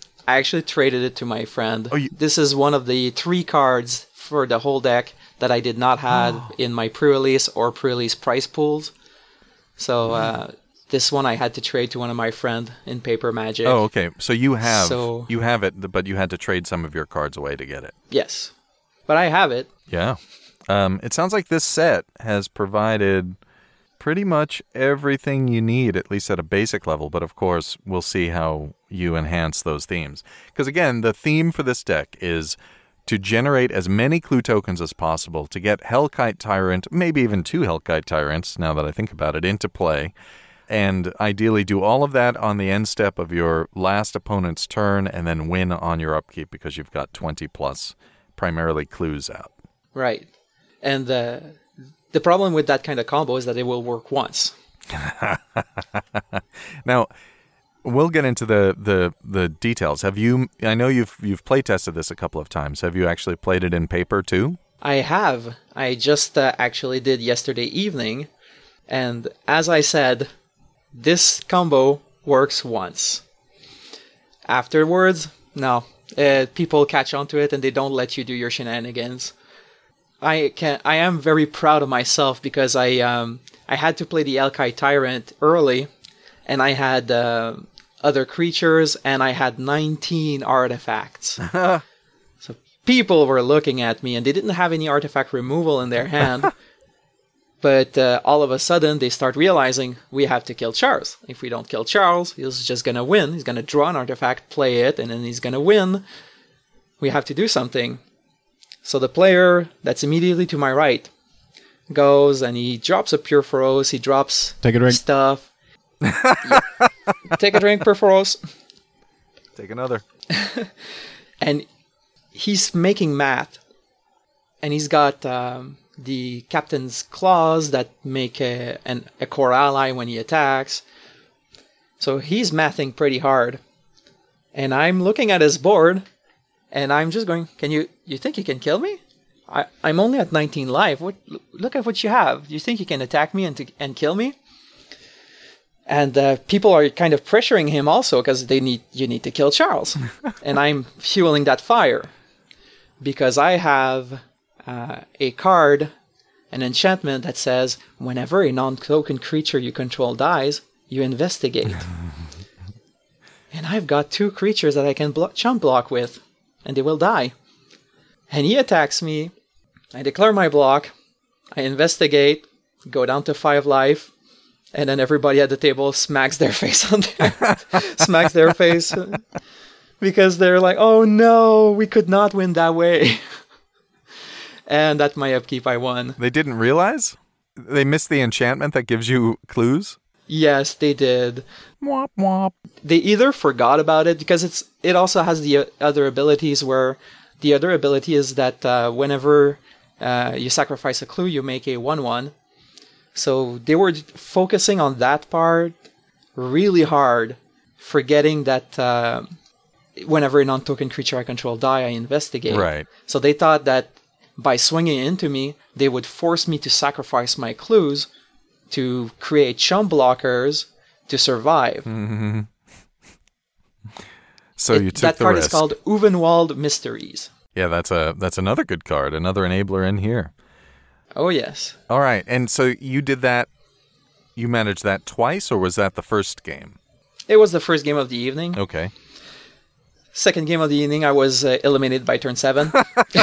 it to my friend. Oh, this is one of the 3 cards for the whole deck that I did not have in my pre-release or pre-release price pools. So this one I had to trade to one of my friend in Paper Magic. Oh, okay. So you have it, but you had to trade some of your cards away to get it. Yes, but I have it. Yeah. It sounds like this set has provided pretty much everything you need, at least at a basic level. But of course, we'll see how you enhance those themes. Because again, the theme for this deck is to generate as many clue tokens as possible to get Hellkite Tyrant, maybe even 2 Hellkite Tyrants, now that I think about it, into play. And ideally do all of that on the end step of your last opponent's turn and then win on your upkeep because you've got 20 plus primarily clues out. Right. And the problem with that kind of combo is that it will work once. Now, we'll get into the details. Have you? I know you've play tested this a couple of times. Have you actually played it in paper too? I have. I just actually did yesterday evening, and as I said, this combo works once. Afterwards, no. People catch on to it and they don't let you do your shenanigans. I am very proud of myself because I had to play the Hellkite Tyrant early, and I had other creatures, and I had 19 artifacts. So people were looking at me, and they didn't have any artifact removal in their hand. But all of a sudden, they start realizing we have to kill Charles. If we don't kill Charles, he's just going to win. He's going to draw an artifact, play it, and then he's going to win. We have to do something. So the player that's immediately to my right goes and he drops a Purphoros. He drops Take a drink. stuff. Yeah. Take a drink, Purphoros. Take another. And he's making math. And he's got the captain's claws that make a core ally when he attacks. So he's mathing pretty hard. And I'm looking at his board, and I'm just going, you think you can kill me? I'm only at 19 life. Look at what you have. Do you think you can attack me and kill me? And people are kind of pressuring him also because you need to kill Charles. And I'm fueling that fire because I have a card, an enchantment that says whenever a non-token creature you control dies, you investigate. And I've got 2 creatures that I can chump block with, and they will die. And he attacks me. I declare my block. I investigate, go down to 5 life, and then everybody at the table smacks their face on there. Smacks their face because they're like, oh no, we could not win that way. And at my upkeep, I won. They didn't realize? They missed the enchantment that gives you clues? Yes, they did. Womp womp. They either forgot about it because it also has the other abilities where the other ability is that whenever you sacrifice a clue, you make a 1/1. So they were focusing on that part really hard, forgetting that whenever a non-token creature I control die, I investigate. Right. So they thought that by swinging into me, they would force me to sacrifice my clues to create chump blockers to survive. Mm-hmm. So you took that the card risk. is called Uvenwald Mysteries. Yeah, that's another good card, another enabler in here. Oh, yes. All right, and so you did that, you managed that twice, or was that the first game? It was the first game of the evening. Okay. Second game of the evening, I was eliminated by turn 7.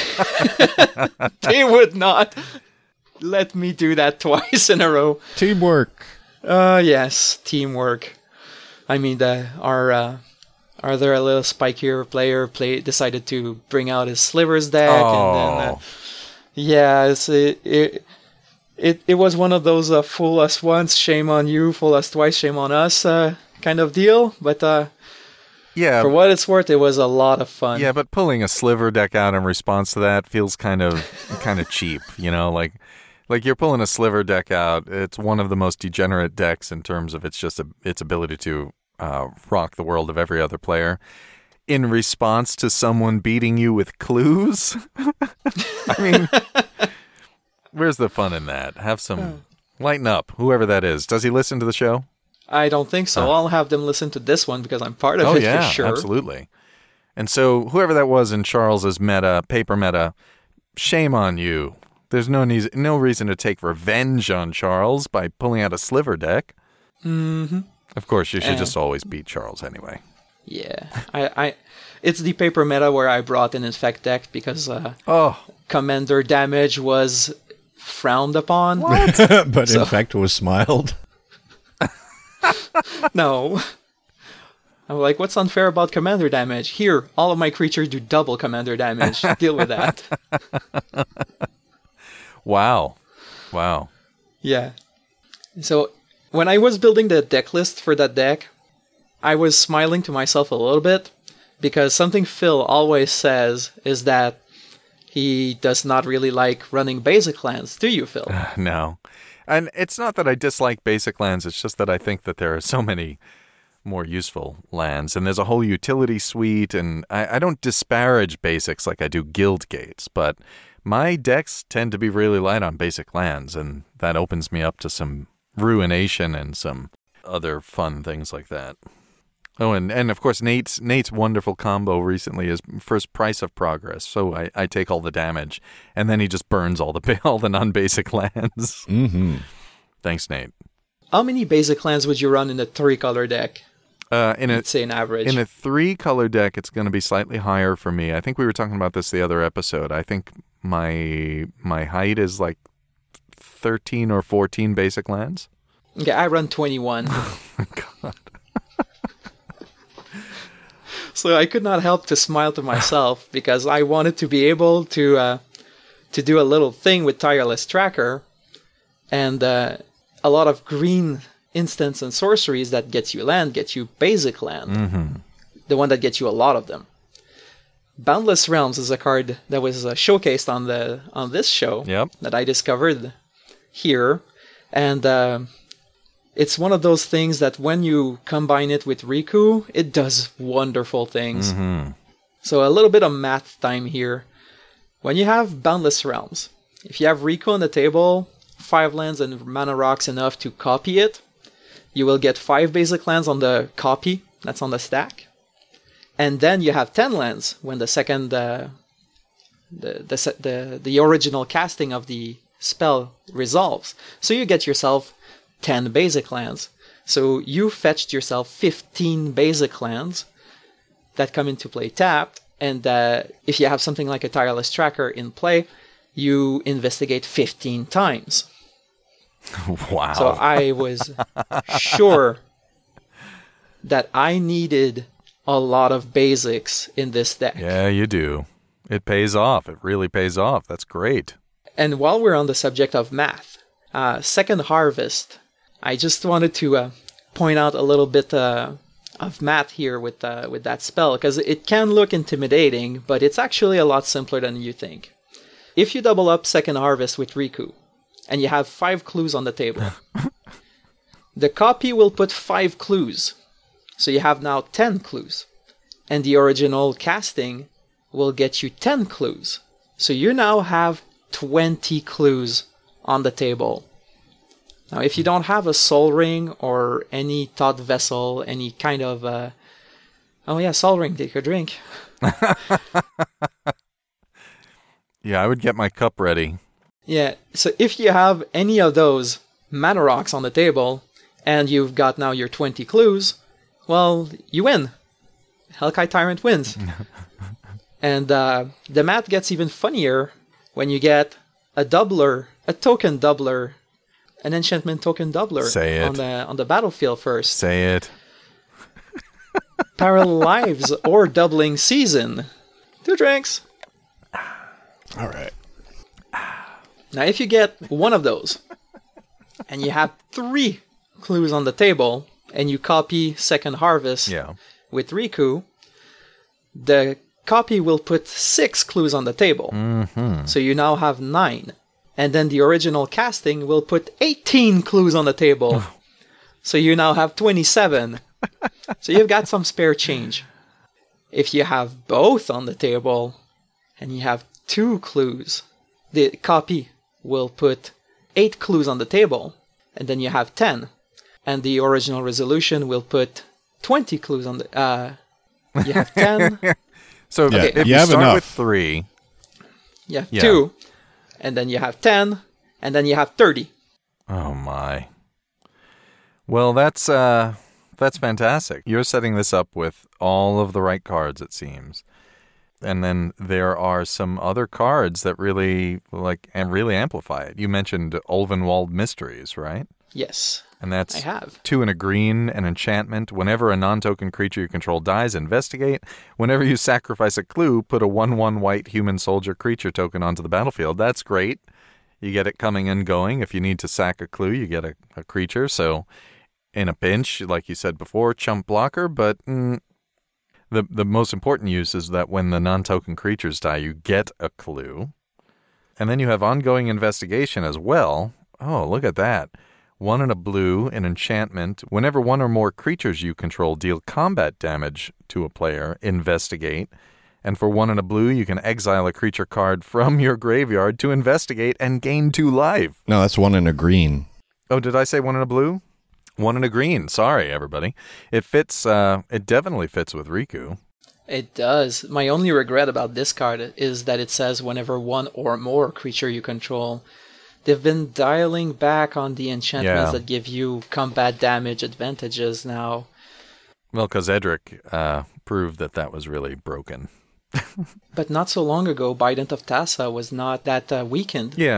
They would not let me do that twice in a row. Teamwork. Yes, teamwork. I mean, our other a little spikier player decided to bring out his Slivers deck, and then it was one of those fool us once, shame on you, fool us twice, shame on us kind of deal. But yeah, for what it's worth, it was a lot of fun. Yeah, but pulling a Sliver deck out in response to that feels kind of cheap, you know, like you're pulling a Sliver deck out. It's one of the most degenerate decks in terms of its ability to rock the world of every other player in response to someone beating you with clues. I mean, where's the fun in that? Have some lighten up, whoever that is. Does he listen to the show? I don't think so. I'll have them listen to this one because I'm part of it for sure. Absolutely. And so whoever that was in Charles's paper meta, shame on you. There's no reason to take revenge on Charles by pulling out a Sliver deck. Mm-hmm. Of course, you should just always beat Charles anyway. Yeah, it's the paper meta where I brought an Infect deck because commander damage was frowned upon. But Infect was smiled. No. I'm like, what's unfair about commander damage? Here, all of my creatures do double commander damage. Deal with that. Wow. Yeah. So when I was building the deck list for that deck, I was smiling to myself a little bit because something Phil always says is that he does not really like running basic lands. Do you, Phil? No. And it's not that I dislike basic lands, it's just that I think that there are so many more useful lands, and there's a whole utility suite, and I don't disparage basics like I do guild gates, but my decks tend to be really light on basic lands, and that opens me up to some ruination and some other fun things like that. Oh, and of course, Nate's wonderful combo recently is first Price of Progress. So I take all the damage, and then he just burns all the non-basic lands. Mm-hmm. Thanks, Nate. How many basic lands would you run in a 3-color deck? Let's say an average. In a 3-color deck, it's going to be slightly higher for me. I think we were talking about this the other episode. I think my height is like 13 or 14 basic lands? Okay, I run 21. God. So I could not help to smile to myself because I wanted to be able to do a little thing with Tireless Tracker and a lot of green instants and sorceries that gets you land, gets you basic land. Mm-hmm. The one that gets you a lot of them. Boundless Realms is a card that was showcased on this show that I discovered here. And it's one of those things that when you combine it with Riku, it does wonderful things. Mm-hmm. So a little bit of math time here. When you have Boundless Realms, if you have Riku on the table, 5 lands and mana rocks enough to copy it, you will get 5 basic lands on the copy that's on the stack. And then you have 10 lands when the second, the original casting of the spell resolves. So you get yourself 10 basic lands. So you fetched yourself 15 basic lands that come into play tapped. And if you have something like a Tireless Tracker in play, you investigate 15 times. Wow. So I was sure that I needed a lot of basics in this deck. Yeah, you do. It pays off. It really pays off. That's great. And while we're on the subject of math, Second Harvest, I just wanted to point out a little bit of math here with that spell, because it can look intimidating, but it's actually a lot simpler than you think. If you double up Second Harvest with Riku, and you have 5 clues on the table, the copy will put 5 clues. So you have now 10 clues. And the original casting will get you 10 clues. So you now have 20 clues on the table. Now, if you don't have a Soul Ring or any Thought Vessel, any kind of... Soul Ring, take a drink. Yeah, I would get my cup ready. Yeah, so if you have any of those mana rocks on the table, and you've got now your 20 clues, well, you win. Hellkite Tyrant wins. And the math gets even funnier when you get a doubler, a token doubler, an enchantment token doubler. Say it. On the battlefield first. Say it. Parallel Lives or Doubling Season. 2 drinks. All right. Now, if you get one of those, and you have 3 clues on the table, and you copy Second Harvest with Riku, the copy will put 6 clues on the table. Mm-hmm. So you now have 9. And then the original casting will put 18 clues on the table. So you now have 27. So you've got some spare change. If you have both on the table, and you have 2 clues, the copy will put 8 clues on the table, and then you have 10. And the original resolution will put 20 clues on the... you have 10. So if you start enough with 3... You have 2, and then you have 10, and then you have 30. Oh, my. Well, that's fantastic. You're setting this up with all of the right cards, it seems. And then there are some other cards that really amplify it. You mentioned Ulvenwald Mysteries, right? Yes. And that's I have 2 and a green, an enchantment. Whenever a non-token creature you control dies, investigate. Whenever you sacrifice a clue, put a 1/1 white human soldier creature token onto the battlefield. That's great. You get it coming and going. If you need to sack a clue, you get a creature. So in a pinch, like you said before, chump blocker. But the most important use is that when the non-token creatures die, you get a clue. And then you have ongoing investigation as well. Oh, look at that. 1 and a blue, an enchantment. Whenever 1 or more creatures you control deal combat damage to a player, investigate. And for 1 and a blue, you can exile a creature card from your graveyard to investigate and gain 2 life. No, that's 1 and a green. Oh, did I say 1 and a blue? 1 and a green. Sorry, everybody. It fits. It definitely fits with Riku. It does. My only regret about this card is that it says whenever 1 or more creature you control. They've been dialing back on the enchantments that give you combat damage advantages now. Well, because Edric proved that was really broken. But not so long ago, Bident of Tassa was not that weakened. Yeah.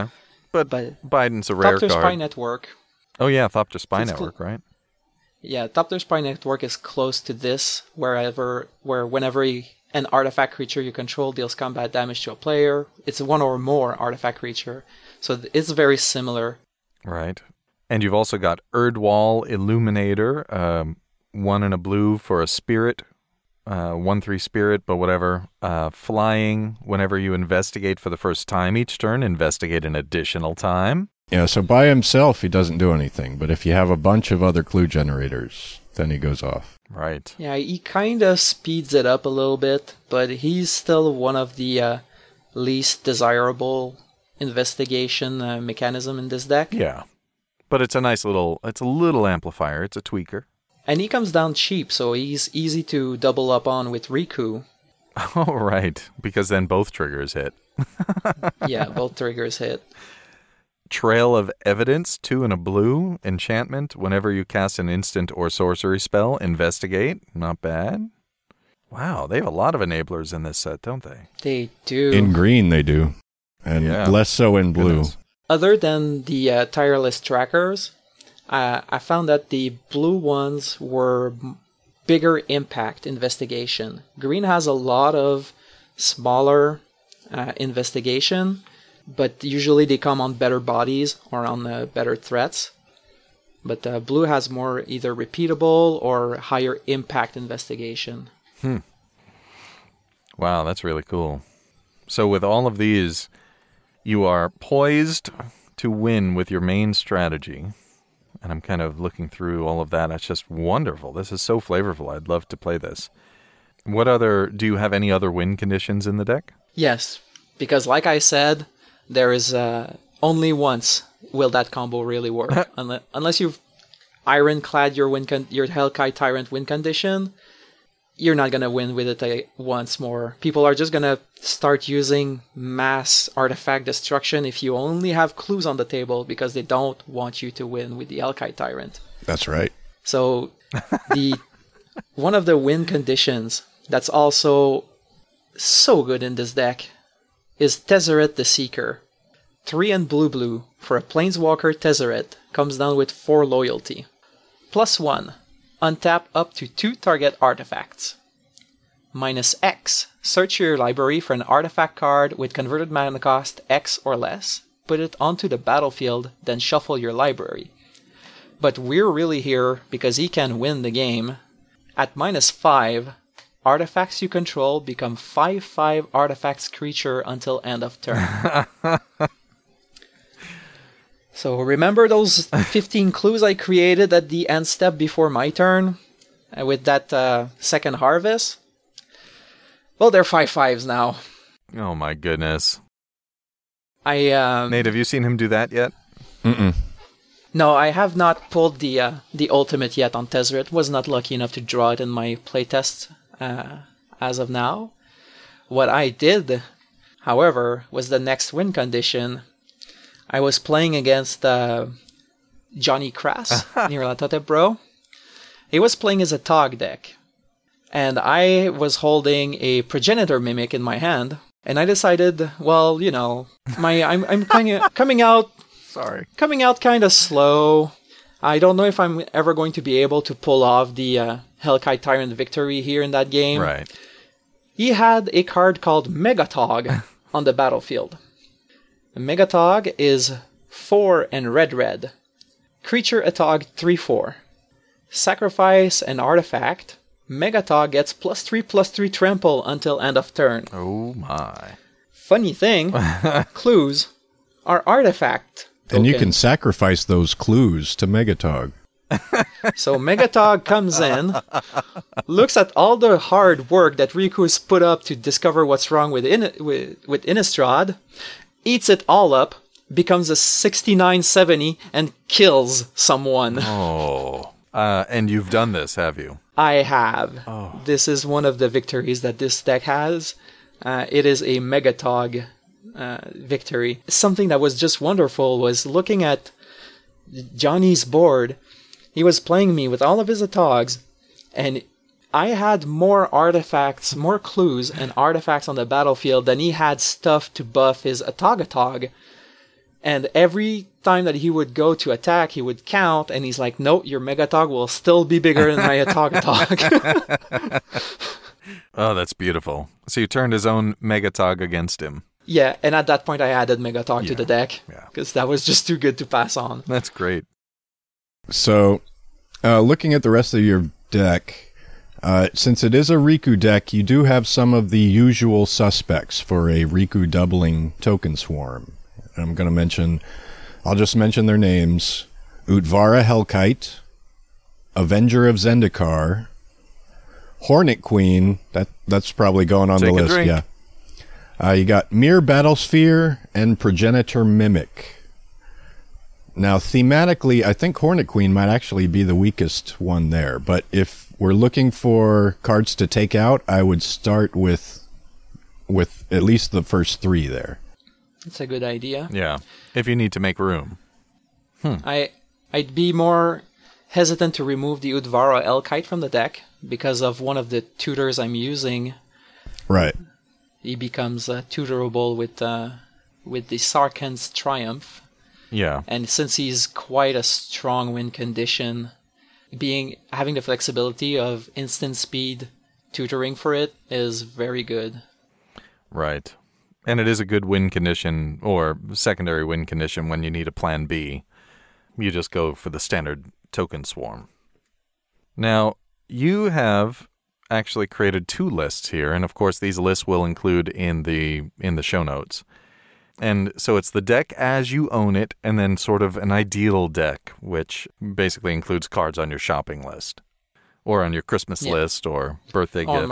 But Biden's a rare Thopter Spy card. Network. Oh yeah, Thopter Spy It's Network, right? Yeah, Thopter Spy Network is close to this, whenever an artifact creature you control deals combat damage to a player, it's one or more artifact creature. So it's very similar. Right. And you've also got Erdwall Illuminator, 1 and a blue for a spirit, 1/3 spirit, but whatever. Flying whenever you investigate for the first time each turn, investigate an additional time. Yeah, so by himself he doesn't do anything, but if you have a bunch of other clue generators, then he goes off. Right. Yeah, he kind of speeds it up a little bit, but he's still one of the least desirable investigation mechanism in this deck. Yeah. But it's a little amplifier. It's a tweaker. And he comes down cheap, so he's easy to double up on with Riku. Oh, right. Because then both triggers hit. Yeah, both triggers hit. Trail of Evidence, 2 and a blue. Enchantment. Whenever you cast an instant or sorcery spell, investigate. Not bad. Wow, they have a lot of enablers in this set, don't they? They do. In green they do, and less so in blue. Goodness. Other than the tireless trackers, I found that the blue ones were bigger impact investigation. Green has a lot of smaller investigation, but usually they come on better bodies or on better threats. But blue has more either repeatable or higher impact investigation. Wow, that's really cool. So with all of these, you are poised to win with your main strategy. And I'm kind of looking through all of that. That's just wonderful. This is so flavorful. I'd love to play this. Do you have any other win conditions in the deck? Yes, because like I said, there is only once will that combo really work. Unless you've ironclad your Hellkite Tyrant win condition, you're not going to win with it once more. People are just going to start using mass artifact destruction if you only have clues on the table because they don't want you to win with the Hellkite Tyrant. That's right. So one of the win conditions that's also so good in this deck is Tezzeret the Seeker. 3 and blue for a Planeswalker Tezzeret comes down with 4 loyalty. +1. Untap up to 2 target artifacts. -X. Search your library for an artifact card with converted mana cost X or less. Put it onto the battlefield, then shuffle your library. But we're really here because he can win the game. At -5, artifacts you control become 5/5 artifacts creature until end of turn. So remember those 15 clues I created at the end step before my turn with that second harvest? Well, they're 5/5s now. Oh my goodness. Nate, Nate, have you seen him do that yet? Mm-mm. No, I have not pulled the ultimate yet on Tezzeret. Was not lucky enough to draw it in my playtest as of now. What I did, however, was the next win condition. I was playing against Johnny Crass near La Tote Bro. He was playing his Atog deck. And I was holding a Progenitor Mimic in my hand. And I decided, well, you know, I'm coming out kind of slow. I don't know if I'm ever going to be able to pull off the Hellkite Tyrant victory here in that game. Right. He had a card called Megatog on the battlefield. Megatog is 4 and red. Creature Atog 3/4. Sacrifice an artifact. Megatog gets +3/+3 trample until end of turn. Oh my. Funny thing, clues are artifact. And you token. can sacrifice those clues to Megatog. So Megatog comes in, looks at all the hard work that Riku's put up to discover what's wrong with Innistrad, eats it all up, becomes a 69/70, and kills someone. Oh. And you've done this, have you? I have. Oh. This is one of the victories that this deck has. It is a Megatog victory. Something that was just wonderful was looking at Johnny's board. He was playing me with all of his Atogs, and I had more artifacts, more clues and artifacts on the battlefield than he had stuff to buff his Atog. And every time that he would go to attack, he would count, and he's like, "No, your Megatog will still be bigger than my Atog." Oh, that's beautiful. So you turned his own Megatog against him. Yeah, and at that point I added Megatog to the deck, Yeah. because that was just too good to pass on. That's great. So, looking at the rest of your deck, since it is a Riku deck, you do have some of the usual suspects for a Riku doubling token swarm. I'm going to I'll just mention their names. Utvara Hellkite, Avenger of Zendikar, Hornet Queen, that's probably going on Take the a list, drink. yeah. You got Mirror Battlesphere and Progenitor Mimic. Now, thematically, I think Hornet Queen might actually be the weakest one there, but if we're looking for cards to take out, I would start with at least the first 3 there. That's a good idea. Yeah. If you need to make room. I'd be more hesitant to remove the Utvara Elkite from the deck because of one of the tutors I'm using. Right. He becomes tutorable with the Sarkhan's Triumph. Yeah. And since he's quite a strong win condition, having the flexibility of instant speed tutoring for it is very good. Right. And it is a good win condition or secondary win condition when you need a plan B. You just go for the standard token swarm. Now, you have actually created 2 lists here, and of course these lists will include in the show notes. And so it's the deck as you own it, and then sort of an ideal deck, which basically includes cards on your shopping list, or on your Christmas list, or birthday gift.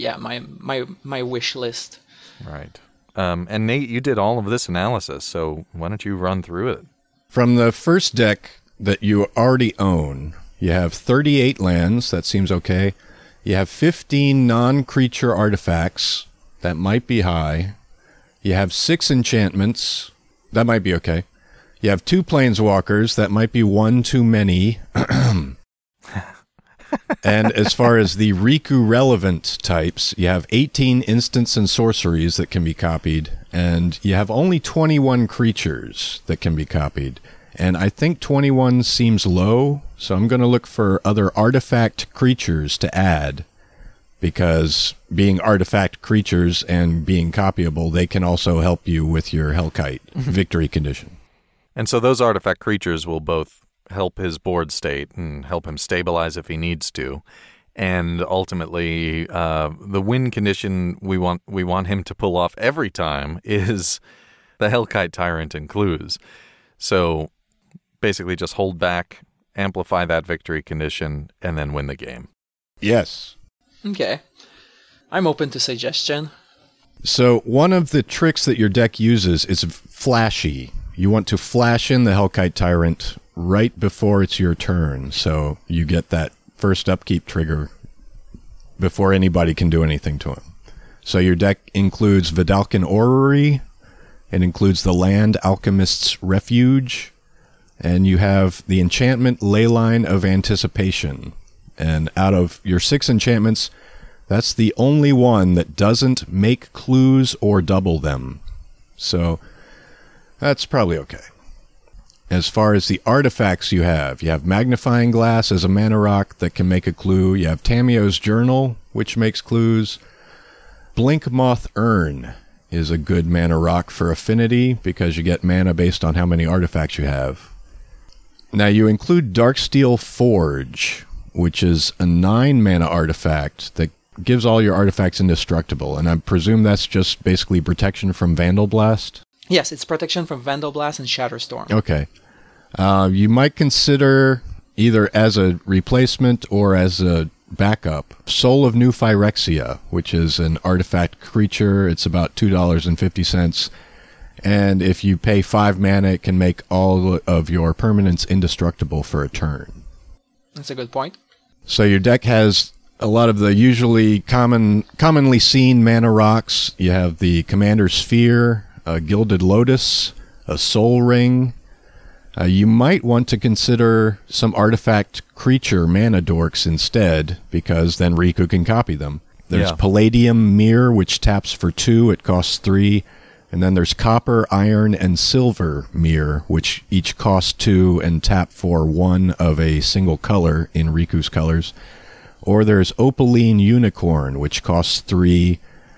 My wish list. Right. And Nate, you did all of this analysis, so why don't you run through it? From the first deck that you already own, you have 38 lands. That seems okay. You have 15 non-creature artifacts. That might be high. You have 6 enchantments. That might be okay. You have 2 planeswalkers. That might be 1 too many. And as far as the Riku relevant types, you have 18 instants and sorceries that can be copied, and you have only 21 creatures that can be copied. And I think 21 seems low, so I'm going to look for other artifact creatures to add, because being artifact creatures and being copyable, they can also help you with your Hellkite victory condition. And so those artifact creatures will both help his board state and help him stabilize if he needs to. And ultimately, the win condition we want him to pull off every time is the Hellkite Tyrant and Clues. So basically just hold back, amplify that victory condition, and then win the game. Yes. Okay. I'm open to suggestion. So one of the tricks that your deck uses is flashy. You want to flash in the Hellkite Tyrant right before it's your turn, so you get that first upkeep trigger before anybody can do anything to him. So your deck includes Vidalcan Orrery, it includes the land Alchemist's Refuge, and you have the enchantment Leyline of Anticipation. And out of your 6 enchantments, that's the only one that doesn't make clues or double them. So that's probably okay. As far as the artifacts you have Magnifying Glass as a mana rock that can make a clue. You have Tamio's Journal, which makes clues. Blinkmoth Urn is a good mana rock for affinity because you get mana based on how many artifacts you have. Now you include Darksteel Forge, which is a 9 mana artifact that gives all your artifacts indestructible, and I presume that's just basically protection from Vandal Blast? Yes, it's protection from Vandal Blast and Shatterstorm. Okay. You might consider either as a replacement or as a backup Soul of New Phyrexia, which is an artifact creature. It's about $2.50. And if you pay 5 mana, it can make all of your permanents indestructible for a turn. That's a good point. So your deck has a lot of the usually commonly seen mana rocks. You have the Commander Sphere, a Gilded Lotus, a Soul Ring. You might want to consider some artifact creature mana dorks instead, because then Riku can copy them. There's Palladium Mirror, which taps for 2. It costs 3. And then there's copper, iron, and silver mirror, which each cost 2 and tap for 1 of a single color in Riku's colors. Or there's opaline unicorn, which costs 3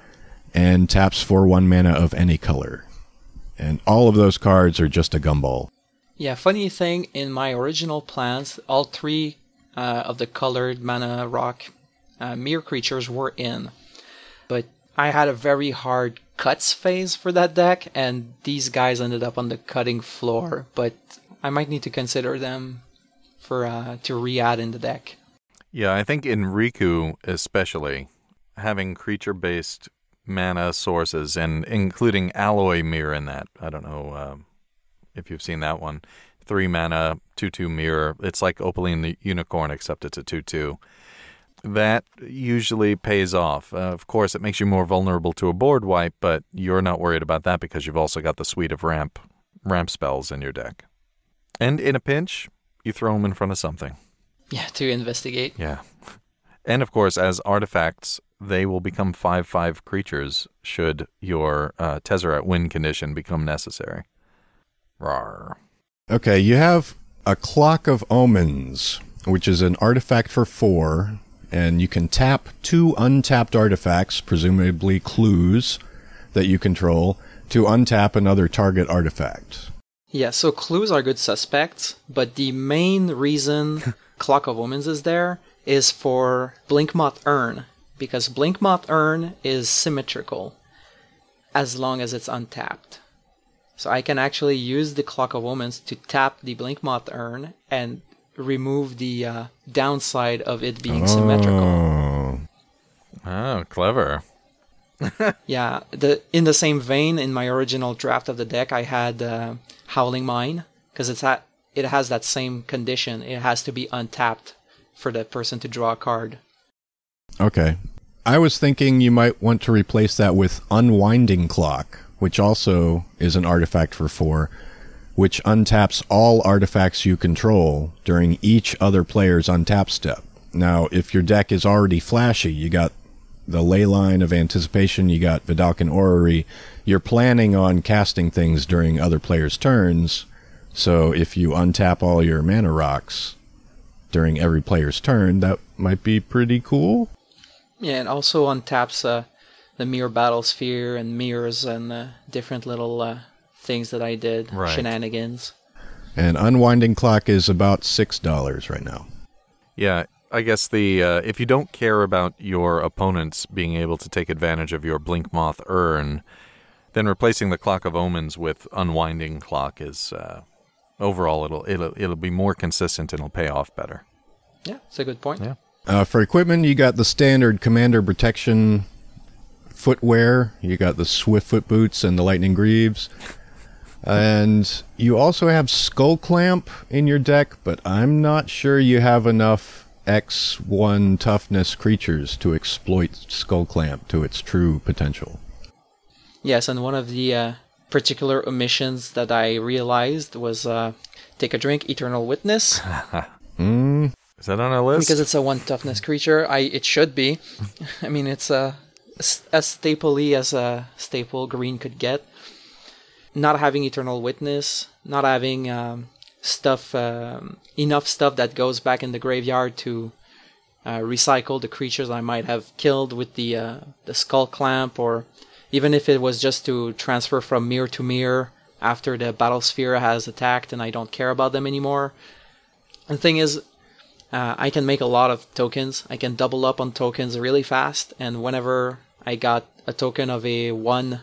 and taps for 1 mana of any color. And all of those cards are just a gumball. Yeah, funny thing, in my original plans, all 3 of the colored mana rock mirror creatures were in. But I had a very hard cuts phase for that deck, and these guys ended up on the cutting floor. But I might need to consider them for to re-add in the deck. Yeah, I think in Riku especially, having creature-based mana sources and including alloy mirror in that. I don't know if you've seen that one. 3 mana, 2/2 mirror. It's like Opaline the Unicorn, except it's a 2/2. That usually pays off. Of course, it makes you more vulnerable to a board wipe, but you're not worried about that because you've also got the suite of ramp spells in your deck. And in a pinch, you throw them in front of something. Yeah, to investigate. Yeah. And of course, as artifacts, they will become 5/5 creatures should your Tezzeret win condition become necessary. Rawr. Okay, you have a Clock of Omens, which is an artifact for 4, and you can tap 2 untapped artifacts, presumably clues, that you control, to untap another target artifact. Yeah, so clues are good suspects, but the main reason Clock of Omens is there is for Blinkmoth Urn, because Blinkmoth Urn is symmetrical as long as it's untapped. So I can actually use the Clock of Omens to tap the Blinkmoth Urn and remove the downside of it being symmetrical. Oh, clever. Yeah, in the same vein, in my original draft of the deck, I had Howling Mine, because it has that same condition. It has to be untapped for the person to draw a card. Okay. I was thinking you might want to replace that with Unwinding Clock, which also is an artifact for 4, which untaps all artifacts you control during each other player's untap step. Now, if your deck is already flashy, you got the Leyline of Anticipation, you got Vidalcan Orrery, you're planning on casting things during other players' turns, so if you untap all your mana rocks during every player's turn, that might be pretty cool. Yeah, it also untaps the Mirror Battlesphere and mirrors and different little things that I did, right. Shenanigans. And Unwinding Clock is about $6 right now. Yeah, I guess if you don't care about your opponents being able to take advantage of your Blinkmoth Urn, then replacing the Clock of Omens with Unwinding Clock is overall it'll be more consistent and it'll pay off better. Yeah, it's a good point. Yeah. For equipment, you got the standard Commander Protection footwear. You got the Swiftfoot boots and the Lightning Greaves. And you also have Skull Clamp in your deck, but I'm not sure you have enough X1 toughness creatures to exploit Skull Clamp to its true potential. Yes, and one of the particular omissions that I realized was take a drink, Eternal Witness. Is that on our list? Because it's a 1 toughness creature. It should be. I mean, it's as stapley as a staple green could get. Not having Eternal Witness, not having enough stuff that goes back in the graveyard to recycle the creatures I might have killed with the Skull Clamp, or even if it was just to transfer from mirror to mirror after the Battlesphere has attacked and I don't care about them anymore. And the thing is, I can make a lot of tokens. I can double up on tokens really fast, and whenever I got a token of an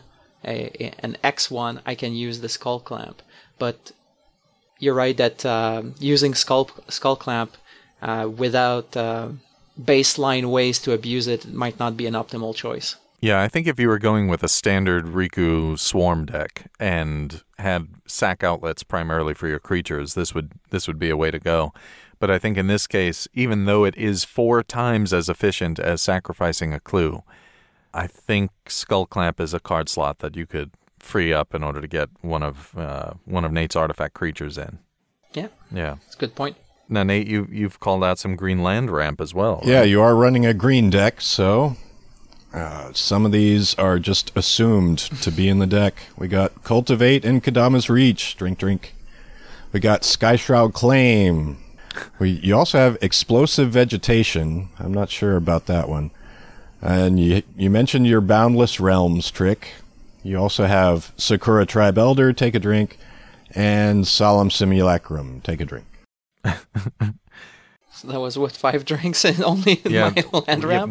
X1, I can use the Skull Clamp. But you're right that using Skull Clamp without baseline ways to abuse it might not be an optimal choice. Yeah, I think if you were going with a standard Riku Swarm deck and had sack outlets primarily for your creatures, this would be a way to go. But I think in this case, even though it is 4 times as efficient as sacrificing a clue, I think Skull Clamp is a card slot that you could free up in order to get one of Nate's artifact creatures in. Yeah. Yeah. That's a good point. Now, Nate, you've called out some green land ramp as well. Yeah, right? you are running a green deck, so Some of these are just assumed to be in the deck. We got Cultivate and Kadama's Reach. Drink, drink. We got Skyshroud Claim. You also have Explosive Vegetation. I'm not sure about that one. And you mentioned your Boundless Realms trick. You also have Sakura Tribe Elder, take a drink, and Solemn Simulacrum, take a drink. So that was what, 5 drinks and only in my land ramp?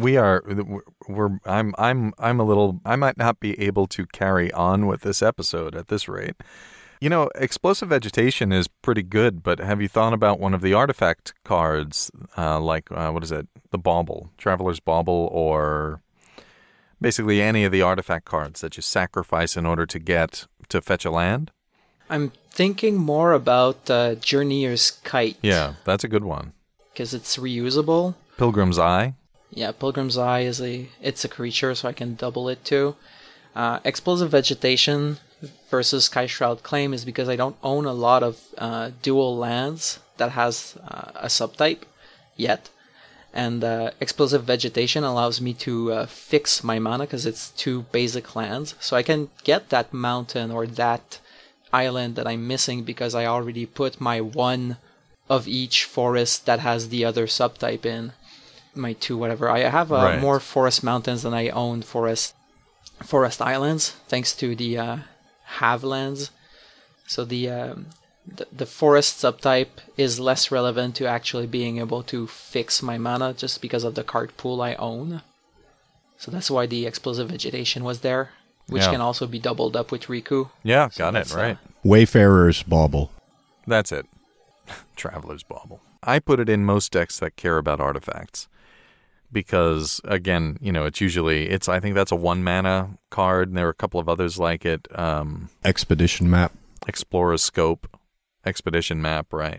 I might not be able to carry on with this episode at this rate. You know, Explosive Vegetation is pretty good, but have you thought about one of the artifact cards, what is it? The Bauble, Traveler's Bauble, or basically any of the artifact cards that you sacrifice in order to fetch a land? I'm thinking more about Journeyer's Kite. Yeah, that's a good one. Because it's reusable. Pilgrim's Eye. Yeah, Pilgrim's Eye it's a creature, so I can double it too. Explosive Vegetation versus Skyshroud Claim is because I don't own a lot of dual lands that has a subtype yet. And Explosive Vegetation allows me to fix my mana because it's 2 basic lands. So I can get that mountain or that island that I'm missing because I already put my 1 of each forest that has the other subtype in. My 2 whatever. I have more forest mountains than I own forest islands, thanks to the Havelands. So the forest subtype is less relevant to actually being able to fix my mana just because of the card pool I own. So that's why the Explosive Vegetation was there, which can also be doubled up with Riku. Yeah, so got it, right. Wayfarer's Bauble. That's it. Traveler's Bauble. I put it in most decks that care about artifacts. Because, again, you know, I think that's a 1 mana card, and there are a couple of others like it. Expedition Map. Explorer's Scope. Expedition Map, right.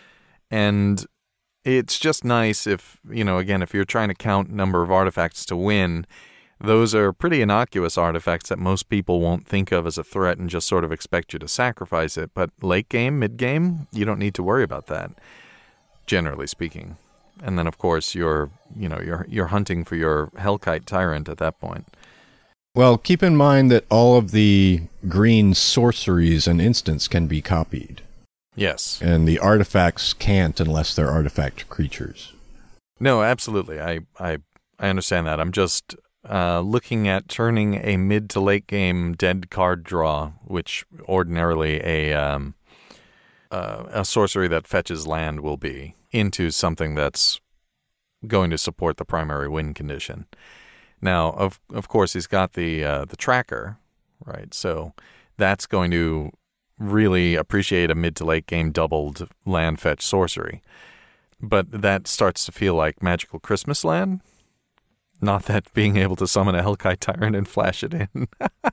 And it's just nice if, you know, again, if you're trying to count number of artifacts to win, those are pretty innocuous artifacts that most people won't think of as a threat and just sort of expect you to sacrifice it. But late game, mid game, you don't need to worry about that, generally speaking. And then, of course, you're hunting for your Hellkite Tyrant at that point. Well, keep in mind that all of the green sorceries and instants can be copied. Yes. And the artifacts can't unless they're artifact creatures. No, absolutely. I understand that. I'm just looking at turning a mid to late game dead card draw, which ordinarily a sorcery that fetches land will be, into something that's going to support the primary win condition. Now, of course, he's got the tracker, right? So that's going to really appreciate a mid to late game doubled land fetch sorcery. But that starts to feel like Magical Christmas Land. Not that being able to summon a Hellkite Tyrant and flash it in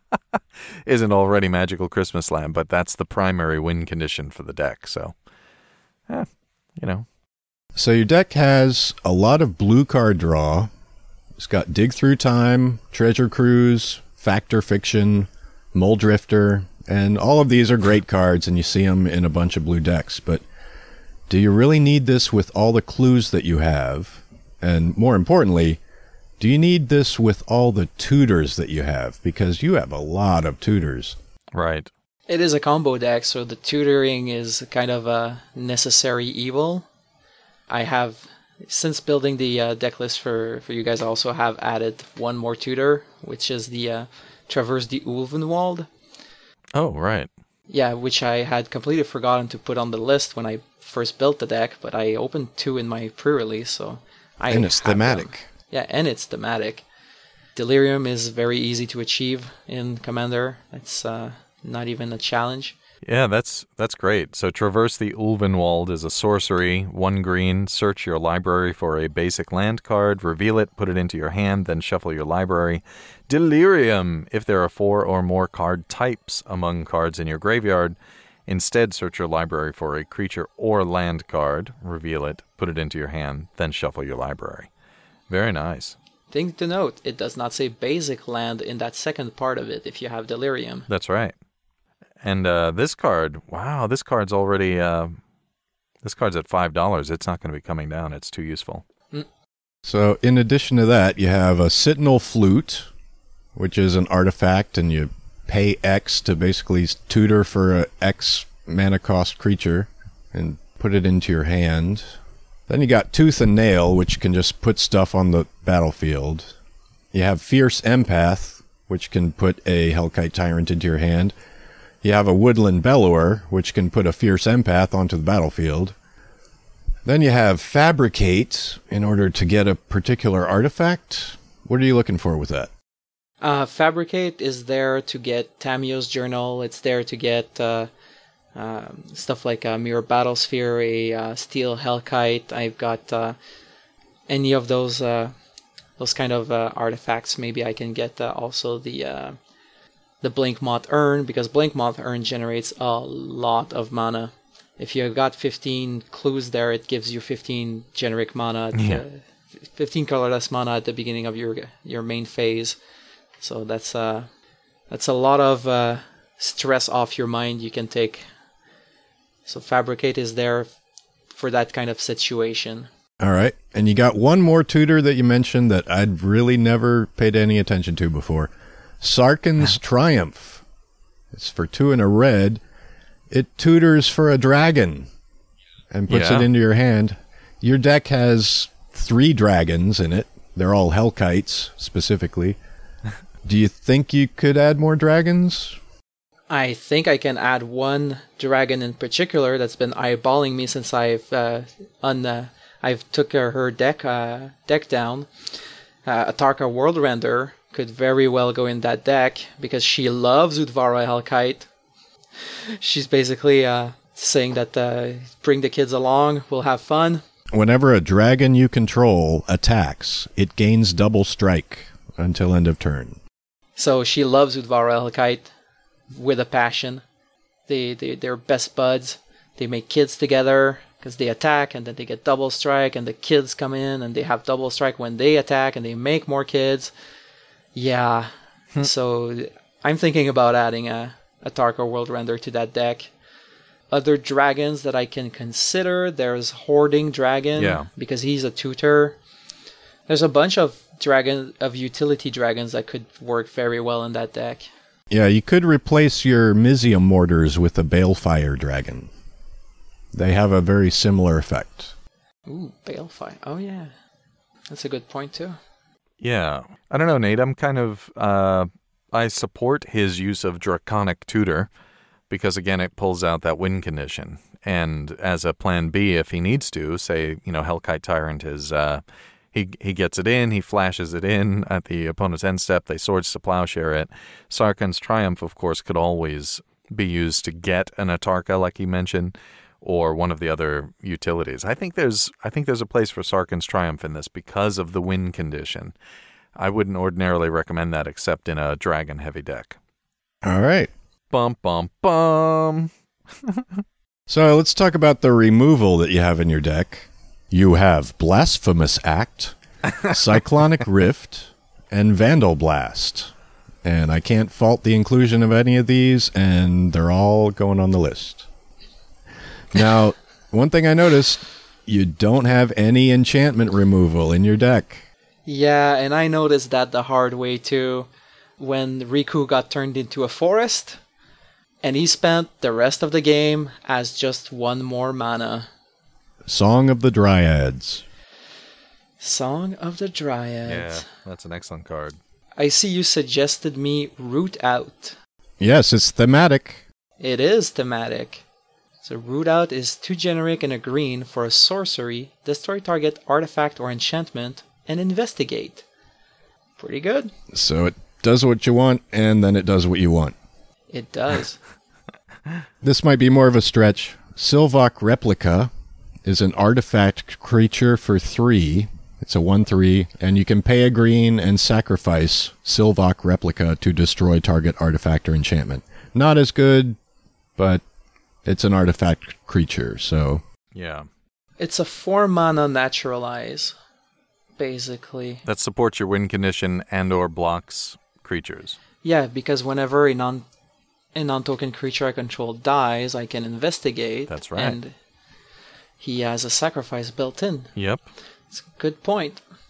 isn't already Magical Christmas Land, but that's the primary win condition for the deck. So, you know. So your deck has a lot of blue card draw. It's got Dig Through Time, Treasure Cruise, Factor Fiction, Mole Drifter, and all of these are great cards, and you see them in a bunch of blue decks. But do you really need this with all the clues that you have? And more importantly, do you need this with all the tutors that you have? Because you have a lot of tutors. Right. It is a combo deck, so the tutoring is kind of a necessary evil. I have, since building the deck list for you guys, I also have added 1 more tutor, which is the Traverse the Ulvenwald. Oh, right. Yeah, which I had completely forgotten to put on the list when I first built the deck, but I opened 2 in my pre-release, so and it's thematic. Them. Yeah, and it's thematic. Delirium is very easy to achieve in Commander. It's not even a challenge. Yeah, that's great. So Traverse the Ulvenwald is a sorcery, 1 green, search your library for a basic land card, reveal it, put it into your hand, then shuffle your library. Delirium, if there are 4 or more card types among cards in your graveyard, instead search your library for a creature or land card, reveal it, put it into your hand, then shuffle your library. Very nice. Thing to note, it does not say basic land in that second part of it if you have Delirium. That's right. And this card, wow, this card's already, this card's at $5. It's not going to be coming down. It's too useful. So, in addition to that, you have a Sentinel Flute, which is an artifact, and you pay X to basically tutor for a X mana cost creature and put it into your hand. Then you got Tooth and Nail, which can just put stuff on the battlefield. You have Fierce Empath, which can put a Hellkite Tyrant into your hand. You have a Woodland Bellower, which can put a Fierce Empath onto the battlefield. Then you have Fabricate in order to get a particular artifact. What are you looking for with that? Fabricate is there to get Tamiyo's Journal. It's there to get stuff like a Mirror Battlesphere, a Steel Hellkite. I've got any of those kind of artifacts. Maybe I can get also the Blinkmoth Urn, because Blinkmoth Urn generates a lot of mana. If you got 15 clues there, it gives you 15 generic mana, 15 colorless mana at the beginning of your main phase. So that's a lot of stress off your mind you can take. So Fabricate is there for that kind of situation. All right. And you got one more tutor that you mentioned that I'd really never paid any attention to before. Sarkhan's Triumph. It's for 2 and a red. It tutors for a dragon and puts it into your hand. Your deck has 3 dragons in it. They're all Hellkites, specifically. Do you think you could add more dragons? I think I can add one dragon in particular that's been eyeballing me since I've took her deck down. Atarka Worldrender could very well go in that deck because she loves Udvara Hellkite. She's basically saying that bring the kids along, we'll have fun. Whenever a dragon you control attacks, it gains double strike until end of turn. So she loves Udvara Hellkite with a passion. They're best buds. They make kids together because they attack and then they get double strike, and the kids come in and they have double strike when they attack and they make more kids. Yeah. So I'm thinking about adding a Atarka Worldrender to that deck. Other dragons that I can consider, there's Hoarding Dragon, because he's a tutor. There's a bunch of utility dragons that could work very well in that deck. Yeah, you could replace your Mizium Mortars with a Balefire Dragon. They have a very similar effect. Ooh, Balefire. Oh yeah. That's a good point too. Yeah. I don't know, Nate. I'm kind of... I support his use of Draconic Tutor because, again, it pulls out that win condition. And as a plan B, if he needs to, say, Hellkite Tyrant is... He gets it in, he flashes it in at the opponent's end step, they Swords to Plowshare it. Sarkhan's Triumph, of course, could always be used to get an Atarka, like he mentioned, or one of the other utilities. I think there's a place for Sarkhan's Triumph in this because of the win condition. I wouldn't ordinarily recommend that except in a dragon-heavy deck. All right. Bum, bum, bum. So let's talk about the removal that you have in your deck. You have Blasphemous Act, Cyclonic Rift, and Vandal Blast. And I can't fault the inclusion of any of these, and they're all going on the list. Now, one thing I noticed, you don't have any enchantment removal in your deck. Yeah, and I noticed that the hard way too. When Riku got turned into a forest, and he spent the rest of the game as just 1 more mana. Song of the Dryads. Song of the Dryads. Yeah, that's an excellent card. I see you suggested me Root Out. Yes, it's thematic. It is thematic. So Root Out is 2 generic and a green for a sorcery, destroy target artifact or enchantment, and investigate. Pretty good. So it does what you want, and then it does what you want. It does. This might be more of a stretch. Sylvok Replica is an artifact creature for 3. It's a 1/3, and you can pay a green and sacrifice Sylvok Replica to destroy target artifact or enchantment. Not as good, but it's an artifact creature, so... Yeah. It's a 4 mana naturalize, basically. That supports your win condition and or blocks creatures. Yeah, because whenever a non-token creature I control dies, I can investigate. That's right. And he has a sacrifice built in. Yep. It's a good point.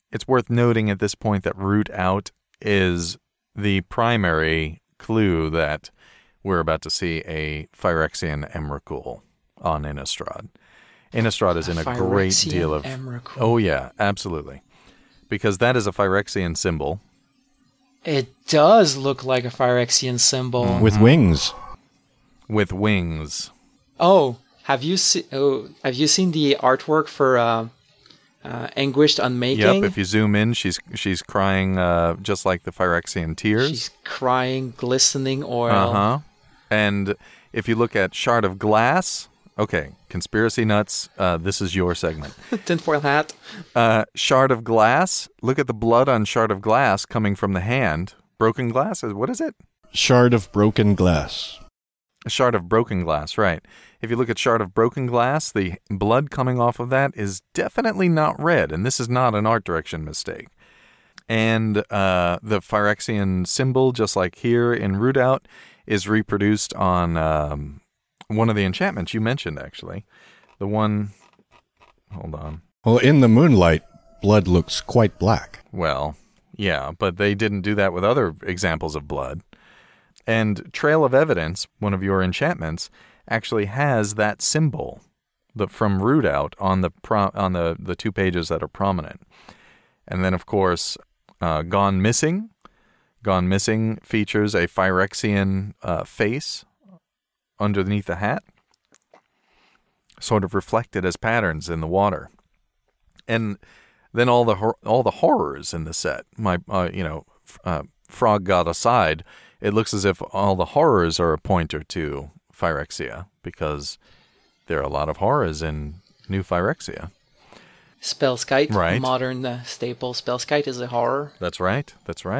it's worth noting at this point that root out is the primary clue that we're about to see a Phyrexian Emrakul on Innistrad. Innistrad is in a great deal of... Emrakul. Oh, yeah, absolutely. Because that is a Phyrexian symbol. It does look like a Phyrexian symbol. With wings. With wings. Oh, have you seen the artwork for Anguished Unmaking? Yep, if you zoom in, she's crying just like the Phyrexian tears. She's crying, glistening oil. Uh-huh. And if you look at Shard of Glass... Okay, Conspiracy Nuts, this is your segment. Tinfoil hat. Shard of Glass, look at the blood on Shard of Glass coming from the hand. Broken glass, what is it? Shard of broken glass. A shard of broken glass, right. If you look at Shard of Broken Glass, the blood coming off of that is definitely not red, and this is not an art direction mistake. And the Phyrexian symbol, just like here in Root Out, is reproduced on... one of the enchantments you mentioned, actually. The one... Hold on. Well, in the moonlight, blood looks quite black. Well, yeah, but they didn't do that with other examples of blood. And Trail of Evidence, one of your enchantments, actually has that symbol from Root Out on the 2 pages that are prominent. And then, of course, Gone Missing. Gone Missing features a Phyrexian face underneath the hat, sort of reflected as patterns in the water. And then all the horrors in the set. Frog God aside, it looks as if all the horrors are a pointer to Phyrexia, because there are a lot of horrors in New Phyrexia. Spellskite, right. Modern staple. Spellskite is a horror. That's right.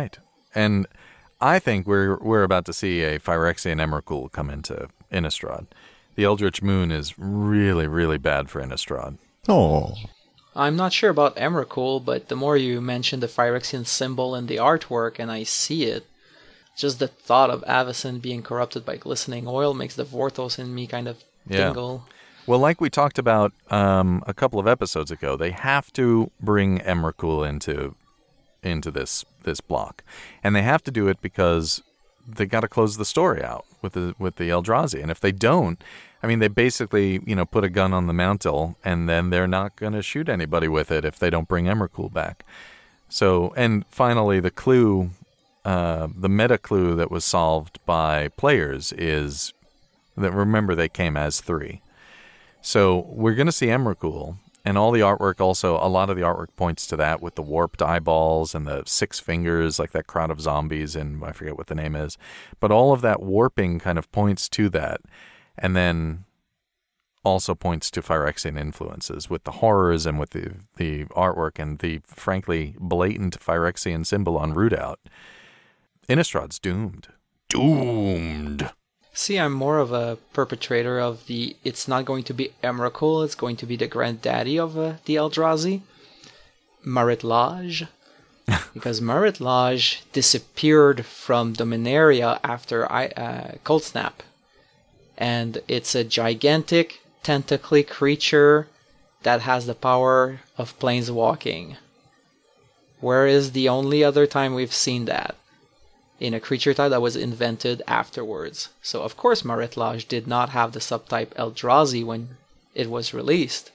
And I think we're about to see a Phyrexian Emrakul come into Innistrad. The Eldritch Moon is really, really bad for Innistrad. Oh. I'm not sure about Emrakul, but the more you mention the Phyrexian symbol in the artwork and I see it, just the thought of Avacyn being corrupted by glistening oil makes the Vorthos in me kind of tingle. Well, like we talked about a couple of episodes ago, they have to bring Emrakul into this block. And they have to do it because they got to close the story out with the Eldrazi. And if they don't, I mean, they basically, put a gun on the mantle, and then they're not going to shoot anybody with it if they don't bring Emrakul back. So, and finally, the clue, the meta clue that was solved by players is that, remember, they came as 3. So we're going to see Emrakul, and all the artwork also, a lot of the artwork points to that with the warped eyeballs and the 6 fingers, like that crowd of zombies, and I forget what the name is. But all of that warping kind of points to that, and then also points to Phyrexian influences with the horrors and with the artwork and the, frankly, blatant Phyrexian symbol on Root Out. Innistrad's doomed. Doomed! See, I'm more of a perpetrator of it's not going to be Emrakul, it's going to be the granddaddy of the Eldrazi, Marit Lage. Because Marit Lage disappeared from Dominaria after Cold Snap. And it's a gigantic, tentacly creature that has the power of planeswalking. Where is the only other time we've seen that? In a creature type that was invented afterwards. So of course Marit Lage did not have the subtype Eldrazi when it was released.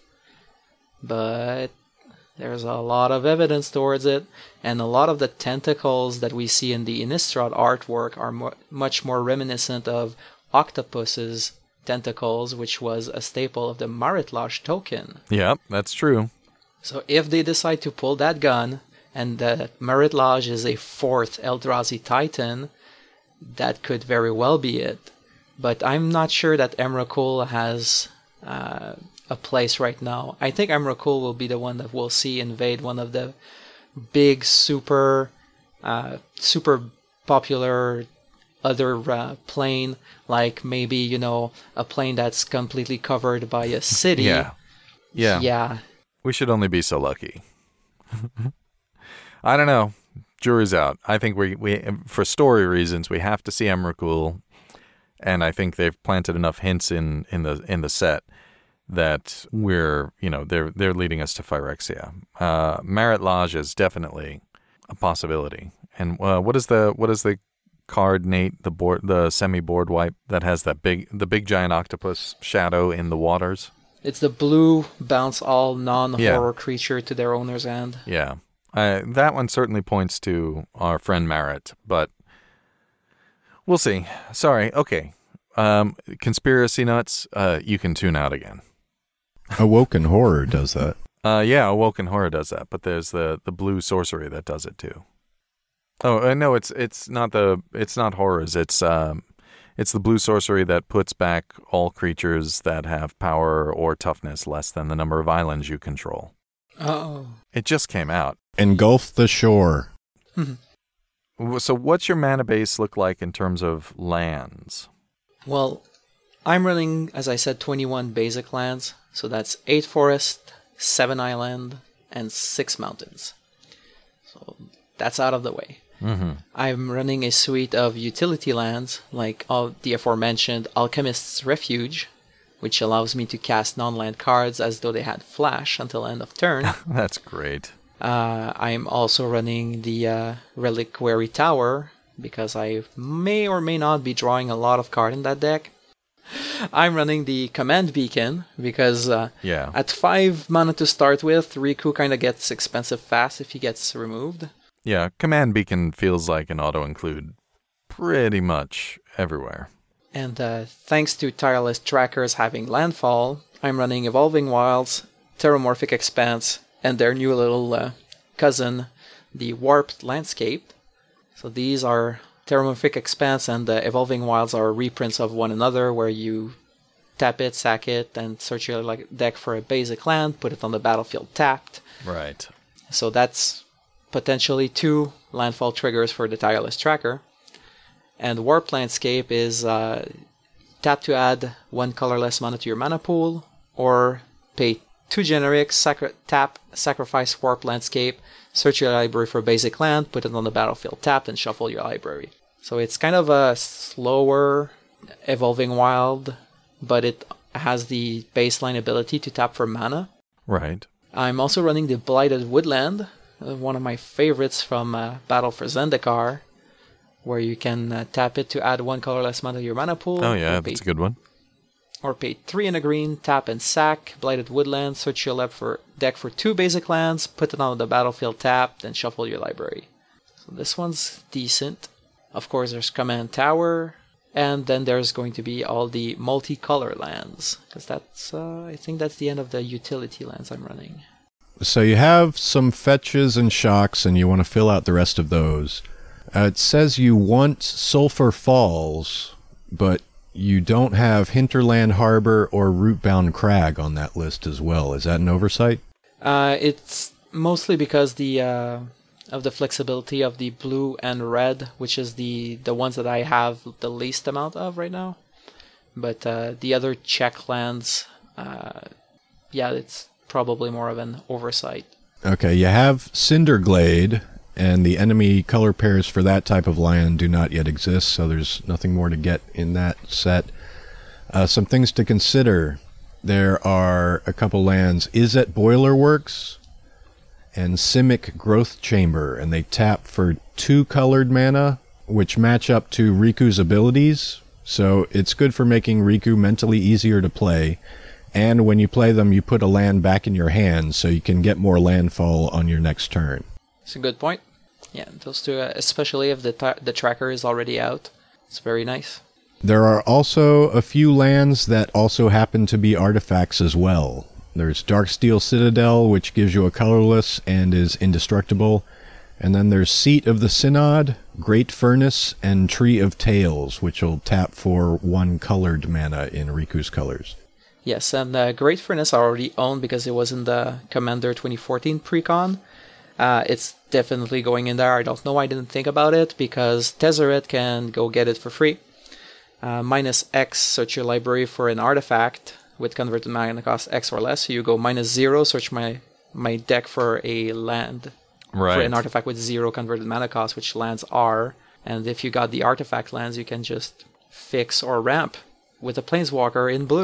But there's a lot of evidence towards it, and a lot of the tentacles that we see in the Innistrad artwork are much more reminiscent of Octopus's tentacles, which was a staple of the Marit Lage token. Yep, that's true. So if they decide to pull that gun, and that Marit Lage is a 4th Eldrazi Titan, that could very well be it. But I'm not sure that Emrakul has a place right now. I think Emrakul will be the one that we'll see invade one of the big, super popular other plane, like maybe, a plane that's completely covered by a city. Yeah. We should only be so lucky. I don't know. Jury's out. I think we for story reasons we have to see Emrakul, and I think they've planted enough hints in the set that they're leading us to Phyrexia. Marit Lage is definitely a possibility. And what is the card, Nate? The semi-board wipe that has the big giant octopus shadow in the waters. It's the blue bounce all non-horror creature to their owner's hand. Yeah, that one certainly points to our friend Marit, but we'll see. Sorry. Okay. Conspiracy nuts. You can tune out again. Awoken Horror does that. Yeah, Awoken Horror does that, but there's the blue sorcery that does it too. Oh no, it's not horrors. It's the blue sorcery that puts back all creatures that have power or toughness less than the number of islands you control. Oh. It just came out. Engulf the shore. So what's your mana base look like in terms of lands? Well, I'm running, as I said, 21 basic lands. So that's 8 forest, 7 island, and 6 mountains. So that's out of the way. Mm-hmm. I'm running a suite of utility lands, like the aforementioned Alchemist's Refuge, which allows me to cast non-land cards as though they had flash until end of turn. That's great. I'm also running the Reliquary Tower, because I may or may not be drawing a lot of cards in that deck. I'm running the Command Beacon, because at 5 mana to start with, Riku kind of gets expensive fast if he gets removed. Yeah, Command Beacon feels like an auto-include pretty much everywhere. And thanks to Tireless Trackers having landfall, I'm running Evolving Wilds, Terramorphic Expanse, and their new little cousin, the Warped Landscape. So these are Terramorphic Expanse and Evolving Wilds are reprints of one another, where you tap it, sack it, and search your deck for a basic land, put it on the battlefield tapped. Right. So that's potentially 2 landfall triggers for the Tireless Tracker. And Warp Landscape is tap to add 1 colorless mana to your mana pool, or pay 2 generics, tap, sacrifice Warp Landscape, search your library for a basic land, put it on the battlefield tapped, and shuffle your library. So it's kind of a slower Evolving Wild, but it has the baseline ability to tap for mana. Right. I'm also running the Blighted Woodland, one of my favorites from Battle for Zendikar, where you can tap it to add 1 colorless mana to your mana pool. Oh yeah, that's a good one. Or pay 3 and a green, tap and sack, Blighted Woodland, search your deck for 2 basic lands, put it on the battlefield tapped, then shuffle your library. So this one's decent. Of course, there's Command Tower, and then there's going to be all the multicolor lands, because I think that's the end of the utility lands I'm running. So you have some fetches and shocks, and you want to fill out the rest of those. It says you want Sulphur Falls, but you don't have Hinterland Harbor or Rootbound Crag on that list as well. Is that an oversight? It's mostly because of the flexibility of the blue and red, which is the ones that I have the least amount of right now. But the other Czech lands, it's probably more of an oversight. Okay, you have Cinderglade, and the enemy color pairs for that type of land do not yet exist, so there's nothing more to get in that set. Some things to consider. There are a couple lands, Izzet Boiler Works and Simic Growth Chamber, and they tap for 2 colored mana, which match up to Riku's abilities, so it's good for making Riku mentally easier to play. And when you play them, you put a land back in your hand, so you can get more landfall on your next turn. It's a good point. Yeah, those two, especially if the tracker is already out. It's very nice. There are also a few lands that also happen to be artifacts as well. There's Darksteel Citadel, which gives you a colorless and is indestructible. And then there's Seat of the Synod, Great Furnace, and Tree of Tales, which will tap for 1 colored mana in Riku's colors. Yes, and Great Furnace I already own because it was in the Commander 2014 Precon. It's definitely going in there. I don't know why I didn't think about it, because Tezzeret can go get it for free. -X, search your library for an artifact with converted mana cost X or less. So you go -0, search my deck for a land. Right. For an artifact with 0 converted mana cost, which lands are. And if you got the artifact lands, you can just fix or ramp with a Planeswalker in blue.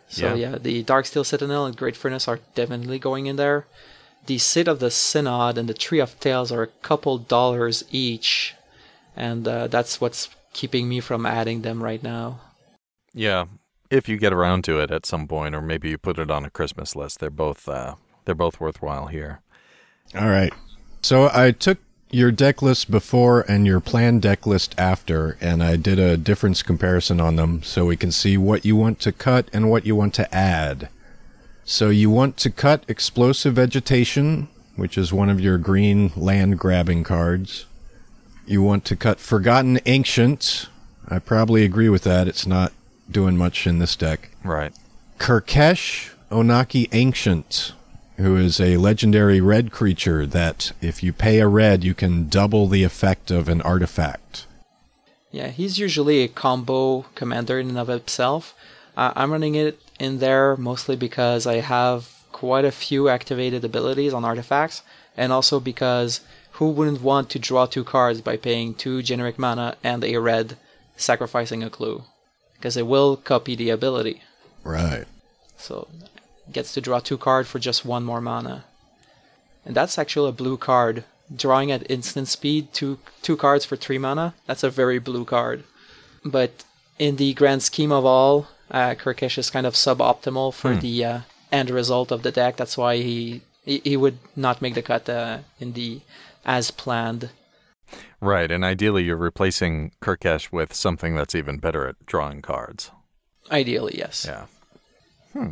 So yeah, the Darksteel Citadel and Great Furnace are definitely going in there. The Seat of the Synod and the Tree of Tales are a couple dollars each, and that's what's keeping me from adding them right now. Yeah, if you get around to it at some point, or maybe you put it on a Christmas list, they're both worthwhile here. All right. So I took your deck list before and your planned deck list after, and I did a difference comparison on them so we can see what you want to cut and what you want to add. So you want to cut Explosive Vegetation, which is one of your green land-grabbing cards. You want to cut Forgotten Ancient. I probably agree with that. It's not doing much in this deck. Right. Kurkesh Onaki Ancient, who is a legendary red creature that, if you pay a red, you can double the effect of an artifact. Yeah, he's usually a combo commander in and of himself. I'm running it in there mostly because I have quite a few activated abilities on artifacts, and also because who wouldn't want to draw 2 cards by paying 2 generic mana and a red, sacrificing a clue? Because it will copy the ability. Right. So gets to draw 2 cards for just 1 more mana. And that's actually a blue card. Drawing at instant speed, two cards for 3 mana, that's a very blue card. But in the grand scheme of all, Kurkesh is kind of suboptimal for the end result of the deck. That's why he would not make the cut in the as planned. Right, and ideally you're replacing Kurkesh with something that's even better at drawing cards. Ideally, yes. Yeah.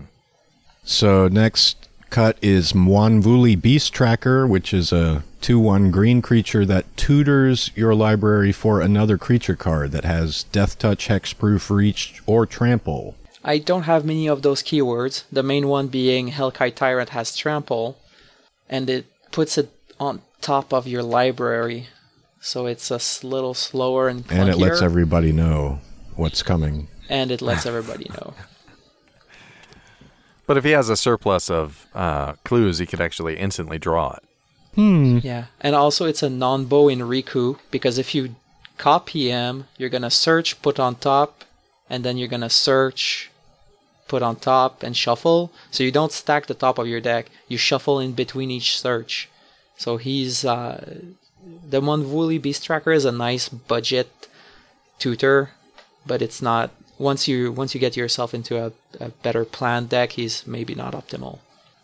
So next cut is Mwanvuli Beast Tracker, which is a 2/1 green creature that tutors your library for another creature card that has Death Touch, Hexproof, Reach, or Trample. I don't have many of those keywords, the main one being Hellkite Tyrant has Trample, and it puts it on top of your library, so it's a little slower and clunkier. And it lets everybody know what's coming. And it lets everybody know. But if he has a surplus of clues, he could actually instantly draw it. Yeah, and also it's a non-bow in Riku, because if you copy him, you're going to search, put on top, and then you're going to search, put on top, and shuffle. So you don't stack the top of your deck, you shuffle in between each search. So he's... the Mwanvuli Beast Tracker is a nice budget tutor, but it's not... Once you get yourself into a better planned deck, he's maybe not optimal.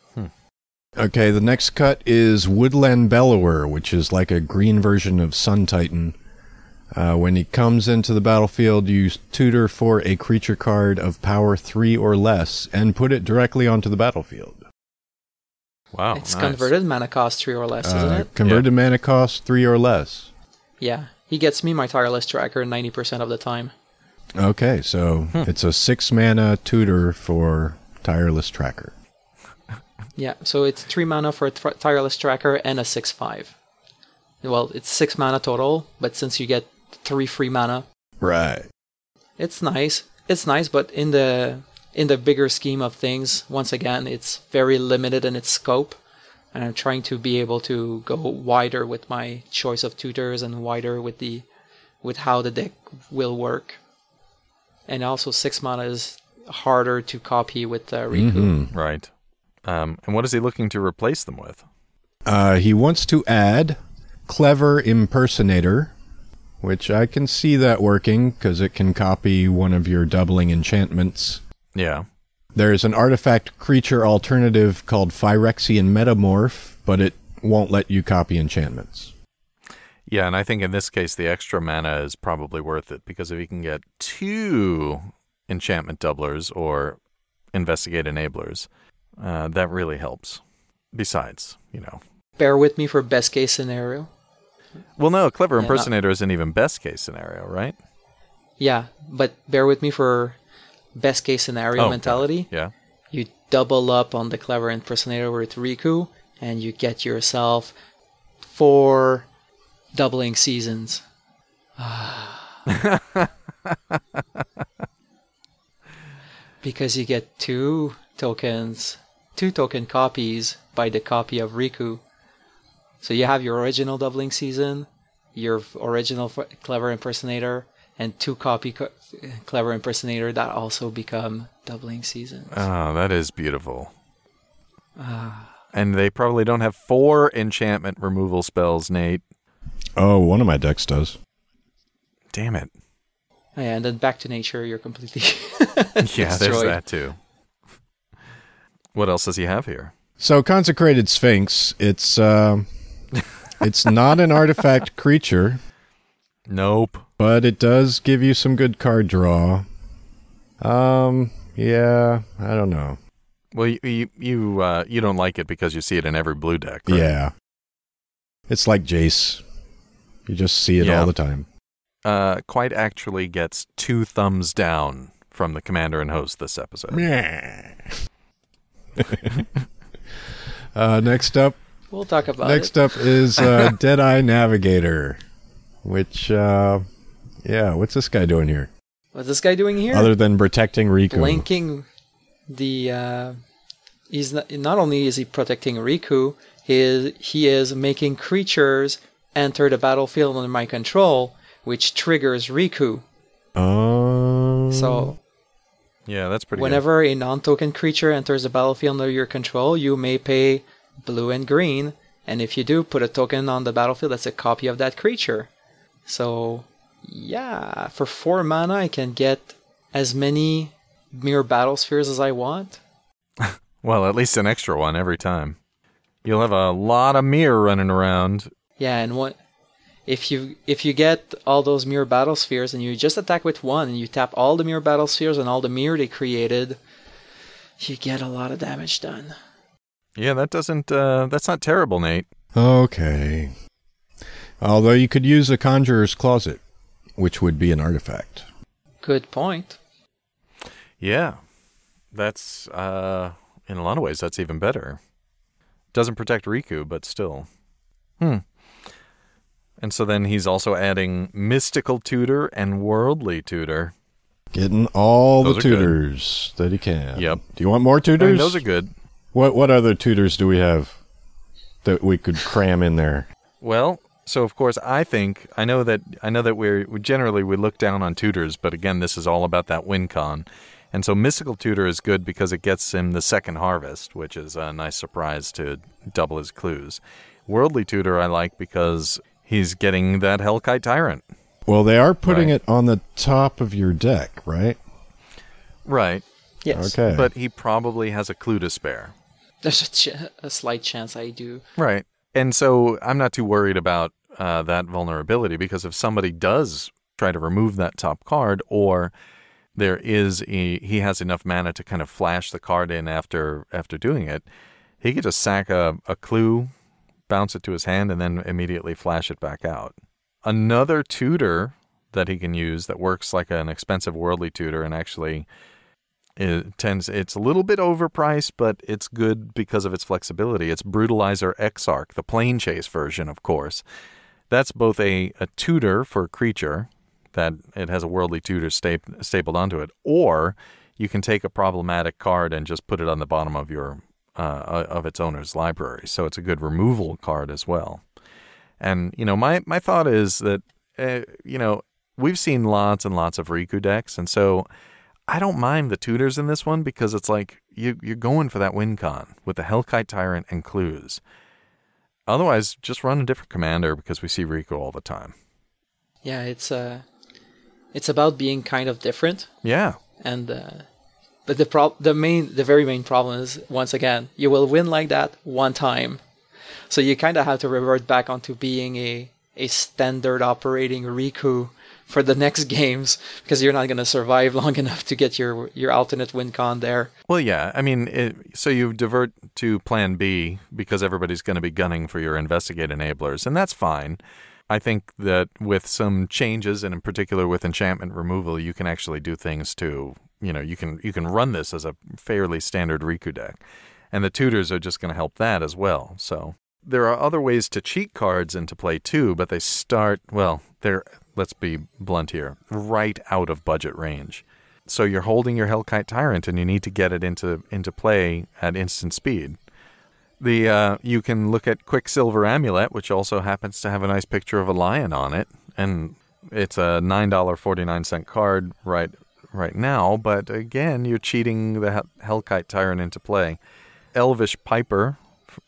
Okay, the next cut is Woodland Bellower, which is like a green version of Sun Titan. When he comes into the battlefield, you tutor for a creature card of power 3 or less and put it directly onto the battlefield. Wow, It's nice. converted mana cost 3 or less, isn't it? Converted mana cost 3 or less. Yeah, he gets me my Tireless Tracker 90% of the time. Okay, so it's a 6 mana tutor for Tireless Tracker. Yeah, so it's 3 mana for a Tireless Tracker and a 6/5. Well, it's 6 mana total, but since you get 3 free mana, Right. it's nice. It's nice, but in the bigger scheme of things, once again, it's very limited in its scope. And I'm trying to be able to go wider with my choice of tutors and wider with how the deck will work. And also 6 mana is harder to copy with Riku. Right. And what is he looking to replace them with? He wants to add Clever Impersonator, which I can see that working because it can copy one of your doubling enchantments. Yeah. There's an artifact creature alternative called Phyrexian Metamorph, but it won't let you copy enchantments. Yeah, and I think in this case the extra mana is probably worth it, because if you can get 2 enchantment doublers or investigate enablers, that really helps. Besides, Bear with me for best case scenario. Well, no, Clever Yeah, Impersonator isn't even best case scenario, right? Yeah, but bear with me for best case scenario mentality. Yeah. You double up on the Clever Impersonator with Riku, and you get yourself 4 doubling seasons. Because you get 2 token copies by the copy of Riku. So you have your original doubling season, your original Clever Impersonator, and 2 copy Clever Impersonator that also become doubling seasons. Oh, that is beautiful. And they probably don't have 4 enchantment removal spells, Nate. Oh, one of my decks does. Damn it. Yeah, and then back to nature, you're completely Yeah, there's destroyed. that too. What else does he have here? So, Consecrated Sphinx, it's it's not an artifact creature, Nope. but it does give you some good card draw. Yeah, I don't know. Well, you don't like it because you see it in every blue deck, right? Yeah. It's like Jace. You just see it Yeah. all the time. Quite actually gets 2 thumbs down from the commander and host this episode. Next up We'll talk about Next it. up is Deadeye Navigator, which, what's this guy doing here? What's this guy doing here? Other than protecting Riku. Blinking the... he's not only is he protecting Riku, he is making creatures enter the battlefield under my control, which triggers Riku. Oh. So Yeah, that's pretty whenever a non-token creature enters the battlefield under your control, you may pay blue and green, and if you do, put a token on the battlefield that's a copy of that creature. So, yeah, for 4 mana, I can get as many Mirror Battle Spheres as I want. good. Well, at least an extra one every time. You'll have a lot of mirror running around. Yeah, and if you get all those Mirror Battle Spheres and you just attack with 1 and you tap all the Mirror Battle Spheres and all the mirror they created, you get a lot of damage done. Yeah, that's not terrible, Nate. Okay. Although you could use a Conjurer's Closet, which would be an artifact. Good point. Yeah. That's, in a lot of ways, that's even better. Doesn't protect Riku, but still. And so then he's also adding Mystical Tutor and Worldly Tutor. Getting all Those the are good. tutors that he can. Yep. Do you want more I tutors? mean, those are good. What other tutors do we have that we could cram in there? Well, so of course I know that we generally look down on tutors, but again, this is all about that win con. And so Mystical Tutor is good because it gets him the second harvest, which is a nice surprise to double his clues. Worldly Tutor I like because he's getting that Hellkite Tyrant. Well, they are putting Right. it on the top of your deck, right? Right. Yes. Okay. But he probably has a clue to spare. There's a slight chance I do. Right. And so I'm not too worried about that vulnerability because if somebody does try to remove that top card or he has enough mana to kind of flash the card in after doing it, he could just sack a clue, bounce it to his hand, and then immediately flash it back out. Another tutor that he can use that works like an expensive Worldly Tutor and actually it's a little bit overpriced, but it's good because of its flexibility. It's Brutalizer Exarch, the plane chase version, of course. That's both a tutor for a creature that it has a Worldly Tutor stapled onto it, or you can take a problematic card and just put it on the bottom of your of its owner's library. So it's a good removal card as well. And my thought is that we've seen lots and lots of Riku decks, and so I don't mind the tutors in this one because it's like you're going for that win con with the Hellkite Tyrant and clues. Otherwise, just run a different commander because we see Riku all the time. Yeah, it's about being kind of different, Yeah. and but the very main problem is, once again, you will win like that one time, so you kind of have to revert back onto being a standard operating Riku for the next games because you're not going to survive long enough to get your alternate win con there. Well, yeah. I mean, so you divert to Plan B because everybody's going to be gunning for your Investigate enablers, and that's fine. I think that with some changes, and in particular with enchantment removal, you can actually do things to, you can run this as a fairly standard Riku deck, and the tutors are just going to help that as well. So there are other ways to cheat cards into play too, but they start, they're, let's be blunt here, right out of budget range. So you're holding your Hellkite Tyrant and you need to get it into play at instant speed. You can look at Quicksilver Amulet, which also happens to have a nice picture of a lion on it. And It's a $9.49 card right now, but again, you're cheating the Hellkite Tyrant into play. Elvish Piper,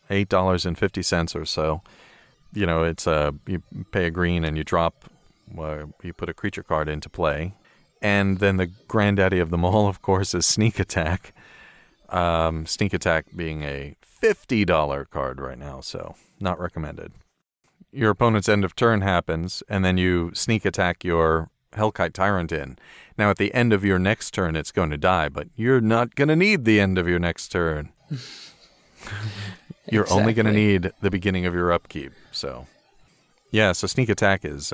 $8.50 or so. You know, it's you pay a green and you you put a creature card into play. And then the granddaddy of them all, of course, is Sneak Attack. Sneak Attack being a $50 card right now, so not recommended. Your opponent's end of turn happens, and then you sneak attack your Hellkite Tyrant in. Now, at the end of your next turn, it's going to die, but you're not going to need the end of your next turn. You're only going to need the beginning of your upkeep. So, yeah, so Sneak Attack is,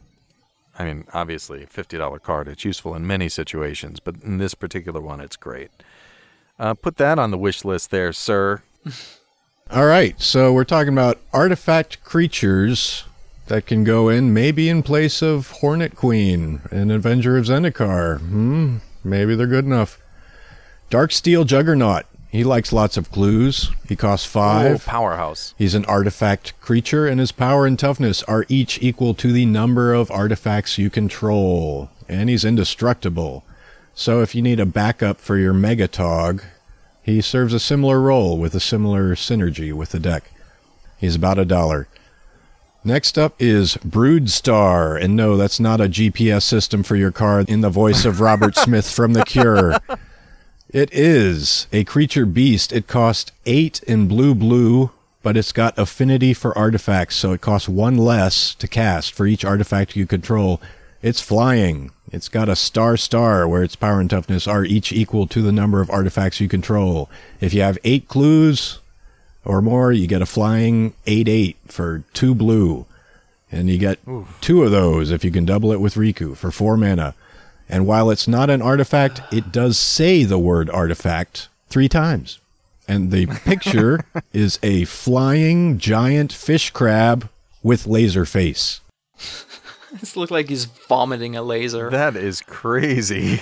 obviously, $50 card. It's useful in many situations, but in this particular one, it's great. Put that on the wish list there, sir. All right, so we're talking about artifact creatures that can go in, maybe in place of Hornet Queen and Avenger of Zendikar. Maybe they're good enough. Darksteel Juggernaut. He likes lots of clues. He costs 5. Oh, powerhouse. He's an artifact creature, and his power and toughness are each equal to the number of artifacts you control. And he's indestructible. So if you need a backup for your Megatog, he serves a similar role with a similar synergy with the deck. He's about $1. Next up is Broodstar. And no, that's not a GPS system for your card in the voice of Robert Smith from The Cure. It is a creature beast. It costs 8 in blue, but it's got affinity for artifacts, so it costs 1 less to cast for each artifact you control. It's flying. It's got a star where its power and toughness are each equal to the number of artifacts you control. If you have 8 clues or more, you get a flying 8/8 for 2 blue. And you get 2 of those if you can double it with Riku for 4 mana. And while it's not an artifact, it does say the word artifact 3 times. And the picture is a flying giant fish crab with laser face. It looks like he's vomiting a laser. That is crazy.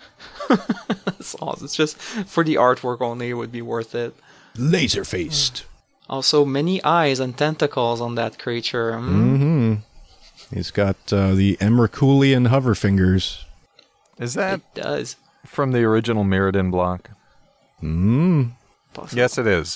That's awesome. It's just for the artwork only, it would be worth it. Laser faced. Also, many eyes and tentacles on that creature. He's got the Emrakulian hover fingers. Is that It does. from the original Mirrodin block? Possible. Yes, it is.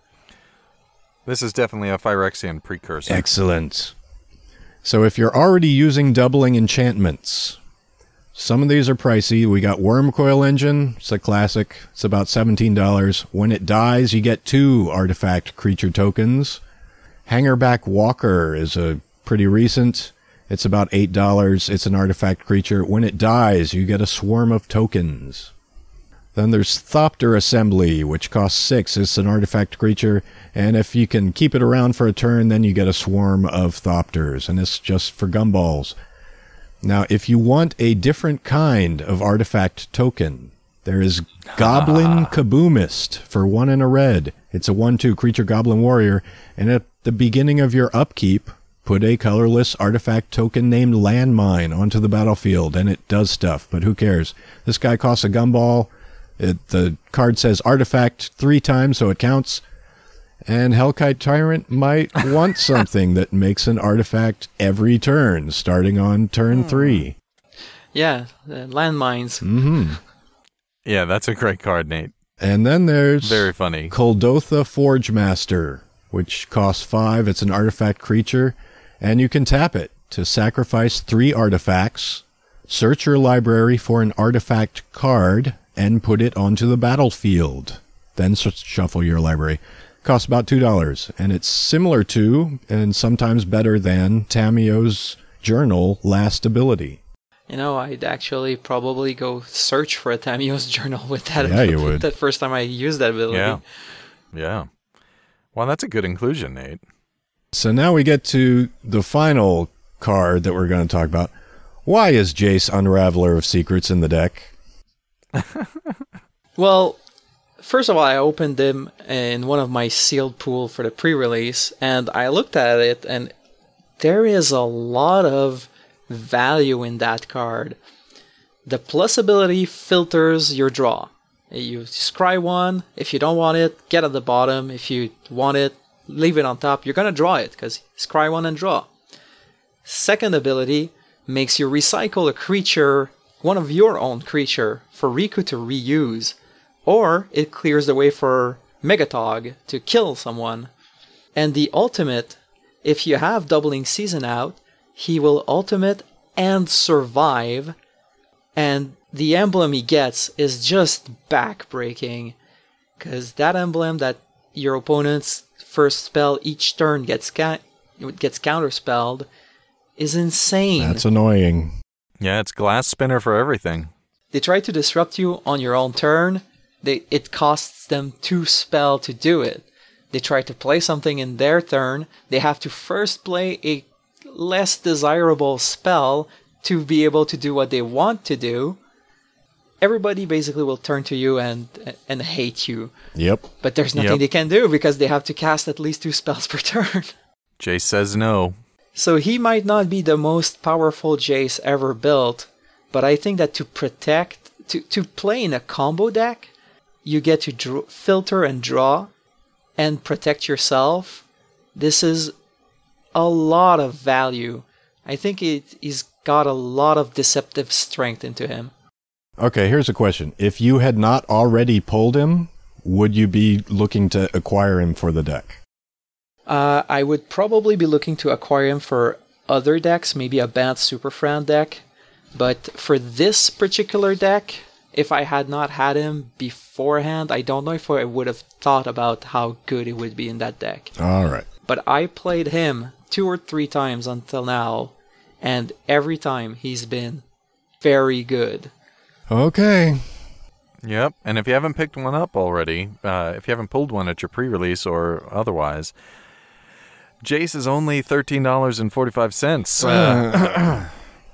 This is definitely a Phyrexian precursor. Excellent. So if you're already using doubling enchantments, some of these are pricey. We got Wormcoil Engine. It's a classic. It's about $17. When it dies, you get 2 artifact creature tokens. Hangerback Walker is a pretty recent. It's about $8. It's an artifact creature. When it dies, you get a swarm of tokens. Then there's Thopter Assembly, which costs 6. It's an artifact creature, and if you can keep it around for a turn, then you get a swarm of Thopters, and it's just for gumballs. Now, if you want a different kind of artifact token, there is Goblin Kaboomist for 1 and a red. It's a 1/2 creature goblin warrior, and at the beginning of your upkeep, put a colorless artifact token named Landmine onto the battlefield, and it does stuff, but who cares? This guy costs a gumball. The card says artifact 3 times, so it counts. And Hellkite Tyrant might want something that makes an artifact every turn, starting on turn 3. Yeah, the landmines. Yeah, that's a great card, Nate. And then there's Very funny. Kuldotha Forge Master, which costs 5. It's an artifact creature, and you can tap it to sacrifice 3 artifacts, search your library for an artifact card, and put it onto the battlefield. Then shuffle your library. Costs about $2, and it's similar to, and sometimes better than, Tamiyo's Journal Last Ability. You know, I'd actually probably go search for a Tamiyo's Journal with that. Yeah, you would. That first time I used that ability. Yeah. Well, that's a good inclusion, Nate. So now we get to the final card that we're going to talk about. Why is Jace Unraveler of Secrets in the deck? Well, first of all, I opened them in one of my sealed pool for the pre-release, and I looked at it, and there is a lot of value in that card. The plus ability filters your draw. You scry 1. If you don't want it, get at the bottom. If you want it, leave it on top. You're going to draw it, because scry 1 and draw. Second ability, makes you recycle a creature, one of your own creature, for Riku to reuse. Or it clears the way for Megatog to kill someone. And the ultimate, if you have Doubling Season out, he will ultimate and survive. And the emblem he gets is just back-breaking. Because that emblem that your opponent's first spell each turn gets counterspelled is insane. That's annoying. Yeah, it's glass spinner for everything. They try to disrupt you on your own turn. It costs them 2 spell to do it. They try to play something in their turn. They have to first play a less desirable spell to be able to do what they want to do. Everybody basically will turn to you and hate you. Yep. But there's nothing they can do because they have to cast at least 2 spells per turn. Jace says no. So he might not be the most powerful Jace ever built, but I think that to play in a combo deck, you get to filter and draw and protect yourself. This is a lot of value. I think he's got a lot of deceptive strength into him. Okay, here's a question. If you had not already pulled him, would you be looking to acquire him for the deck? I would probably be looking to acquire him for other decks, maybe a Bant Super Friend deck. But for this particular deck, if I had not had him beforehand, I don't know if I would have thought about how good it would be in that deck. All right. But I played him 2 or 3 times until now, and every time he's been very good. Okay. Yep, and if you haven't picked one up already, if you haven't pulled one at your pre-release or otherwise, Jace is only $13.45.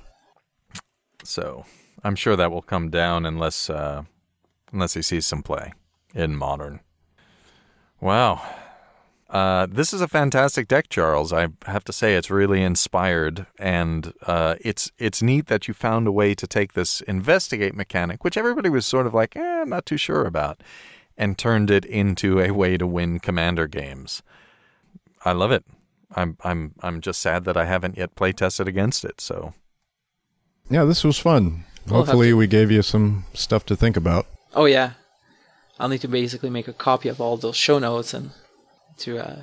So I'm sure that will come down unless he sees some play in Modern. Wow. This is a fantastic deck, Charles. I have to say it's really inspired, and it's neat that you found a way to take this investigate mechanic, which everybody was sort of like, not too sure about, and turned it into a way to win Commander games. I love it. I'm just sad that I haven't yet play tested against it. So yeah, this was fun. Hopefully we gave you some stuff to think about. Oh yeah, I'll need to basically make a copy of all those show notes and to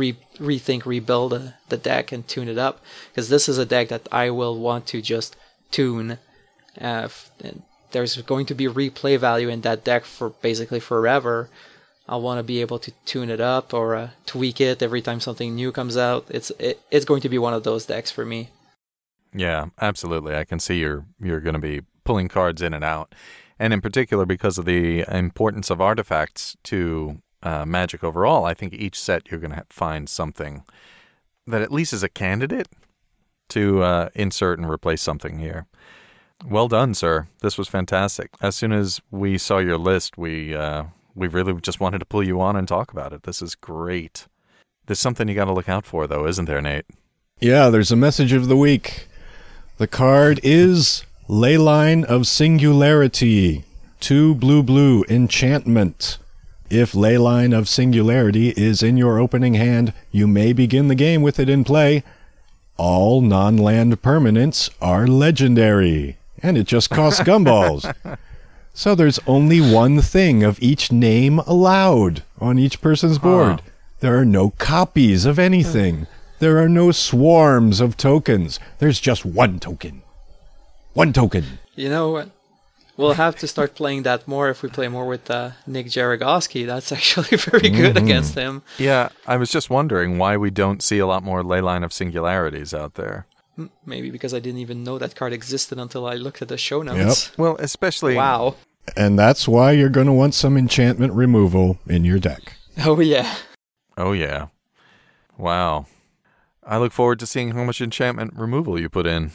rebuild the deck and tune it up, because this is a deck that I will want to just tune. There's going to be replay value in that deck for basically forever. I want to be able to tune it up or tweak it every time something new comes out. It's going to be one of those decks for me. Yeah, absolutely. I can see you're going to be pulling cards in and out, and in particular because of the importance of artifacts to Magic overall. I think each set you're going to find something that at least is a candidate to insert and replace something here. Well done, sir. This was fantastic. As soon as we saw your list, we really just wanted to pull you on and talk about it. This is great. There's something you got to look out for, though, isn't there, Nate? Yeah, there's a message of the week. The card is Leyline of Singularity. 2 blue enchantment. If Leyline of Singularity is in your opening hand, you may begin the game with it in play. All non-land permanents are legendary, and it just costs gumballs. So there's only one thing of each name allowed on each person's board. There are no copies of anything. There are no swarms of tokens. There's just one token. One token. You know what? We'll have to start playing that more if we play more with Nick Jaragoski. That's actually very good against him. Yeah, I was just wondering why we don't see a lot more Leyline of Singularities out there. Maybe because I didn't even know that card existed until I looked at the show notes. Yep. Well, especially... Wow. And that's why you're going to want some enchantment removal in your deck. Oh, yeah. Oh, yeah. Wow. I look forward to seeing how much enchantment removal you put in.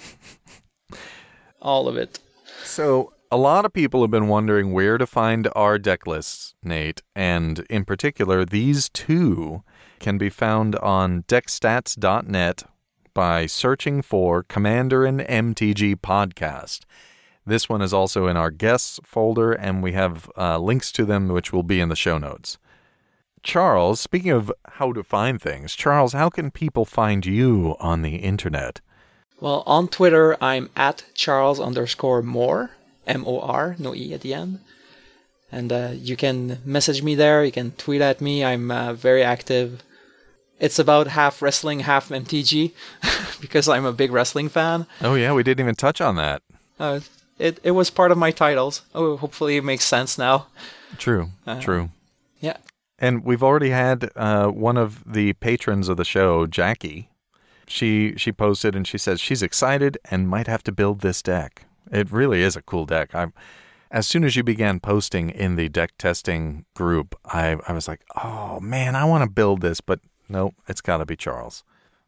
All of it. So, a lot of people have been wondering where to find our deck lists, Nate, and in particular, these two can be found on deckstats.net by searching for Commander and MTG Podcast. This one is also in our guests folder, and we have links to them, which will be in the show notes. Charles, speaking of how to find things, Charles, how can people find you on the internet? Well, on Twitter, I'm at Charles_Moore, M-O-R, no E at the end. And you can message me there. You can tweet at me. I'm very active. It's about half wrestling, half MTG, because I'm a big wrestling fan. Oh, yeah, we didn't even touch on that. It was part of my titles. Oh, hopefully it makes sense now. True, true. Yeah. And we've already had one of the patrons of the show, Jackie. She posted and she says she's excited and might have to build this deck. It really is a cool deck. As soon as you began posting in the deck testing group, I was like, oh man, I want to build this, but nope, it's got to be Charles.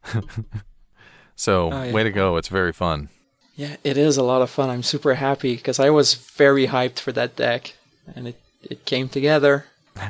So, way to go. It's very fun. Yeah, it is a lot of fun. I'm super happy because I was very hyped for that deck, and it came together.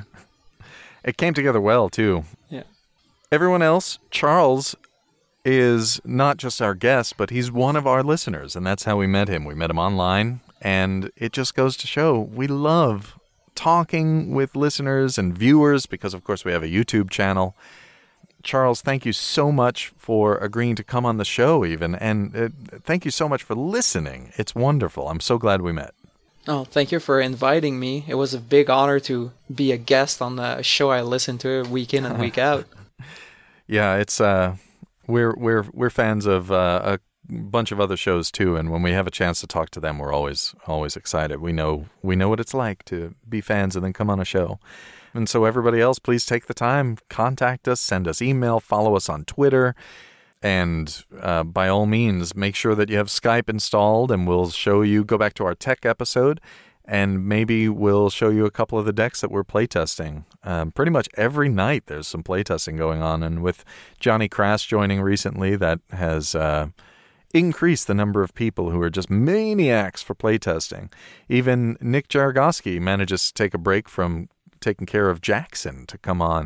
It came together well, too. Yeah. Everyone else, Charles is not just our guest, but he's one of our listeners, and that's how we met him. We met him online, and it just goes to show we love talking with listeners and viewers because, of course, we have a YouTube channel. Charles, thank you so much for agreeing to come on the show even, and thank you so much for listening. It's wonderful. I'm so glad we met. Oh, thank you for inviting me. It was a big honor to be a guest on the show I listen to week in and week out. Yeah, it's we're fans of a bunch of other shows too, and when we have a chance to talk to them, we're always excited. We know what it's like to be fans and then come on a show. And so everybody else, please take the time, contact us, send us email, follow us on Twitter, and by all means, make sure that you have Skype installed, and we'll show you, go back to our tech episode, and maybe we'll show you a couple of the decks that we're playtesting. Pretty much every night there's some playtesting going on, and with Johnny Crass joining recently, that has increased the number of people who are just maniacs for playtesting. Even Nick Jaragoski manages to take a break from taking care of Jackson to come on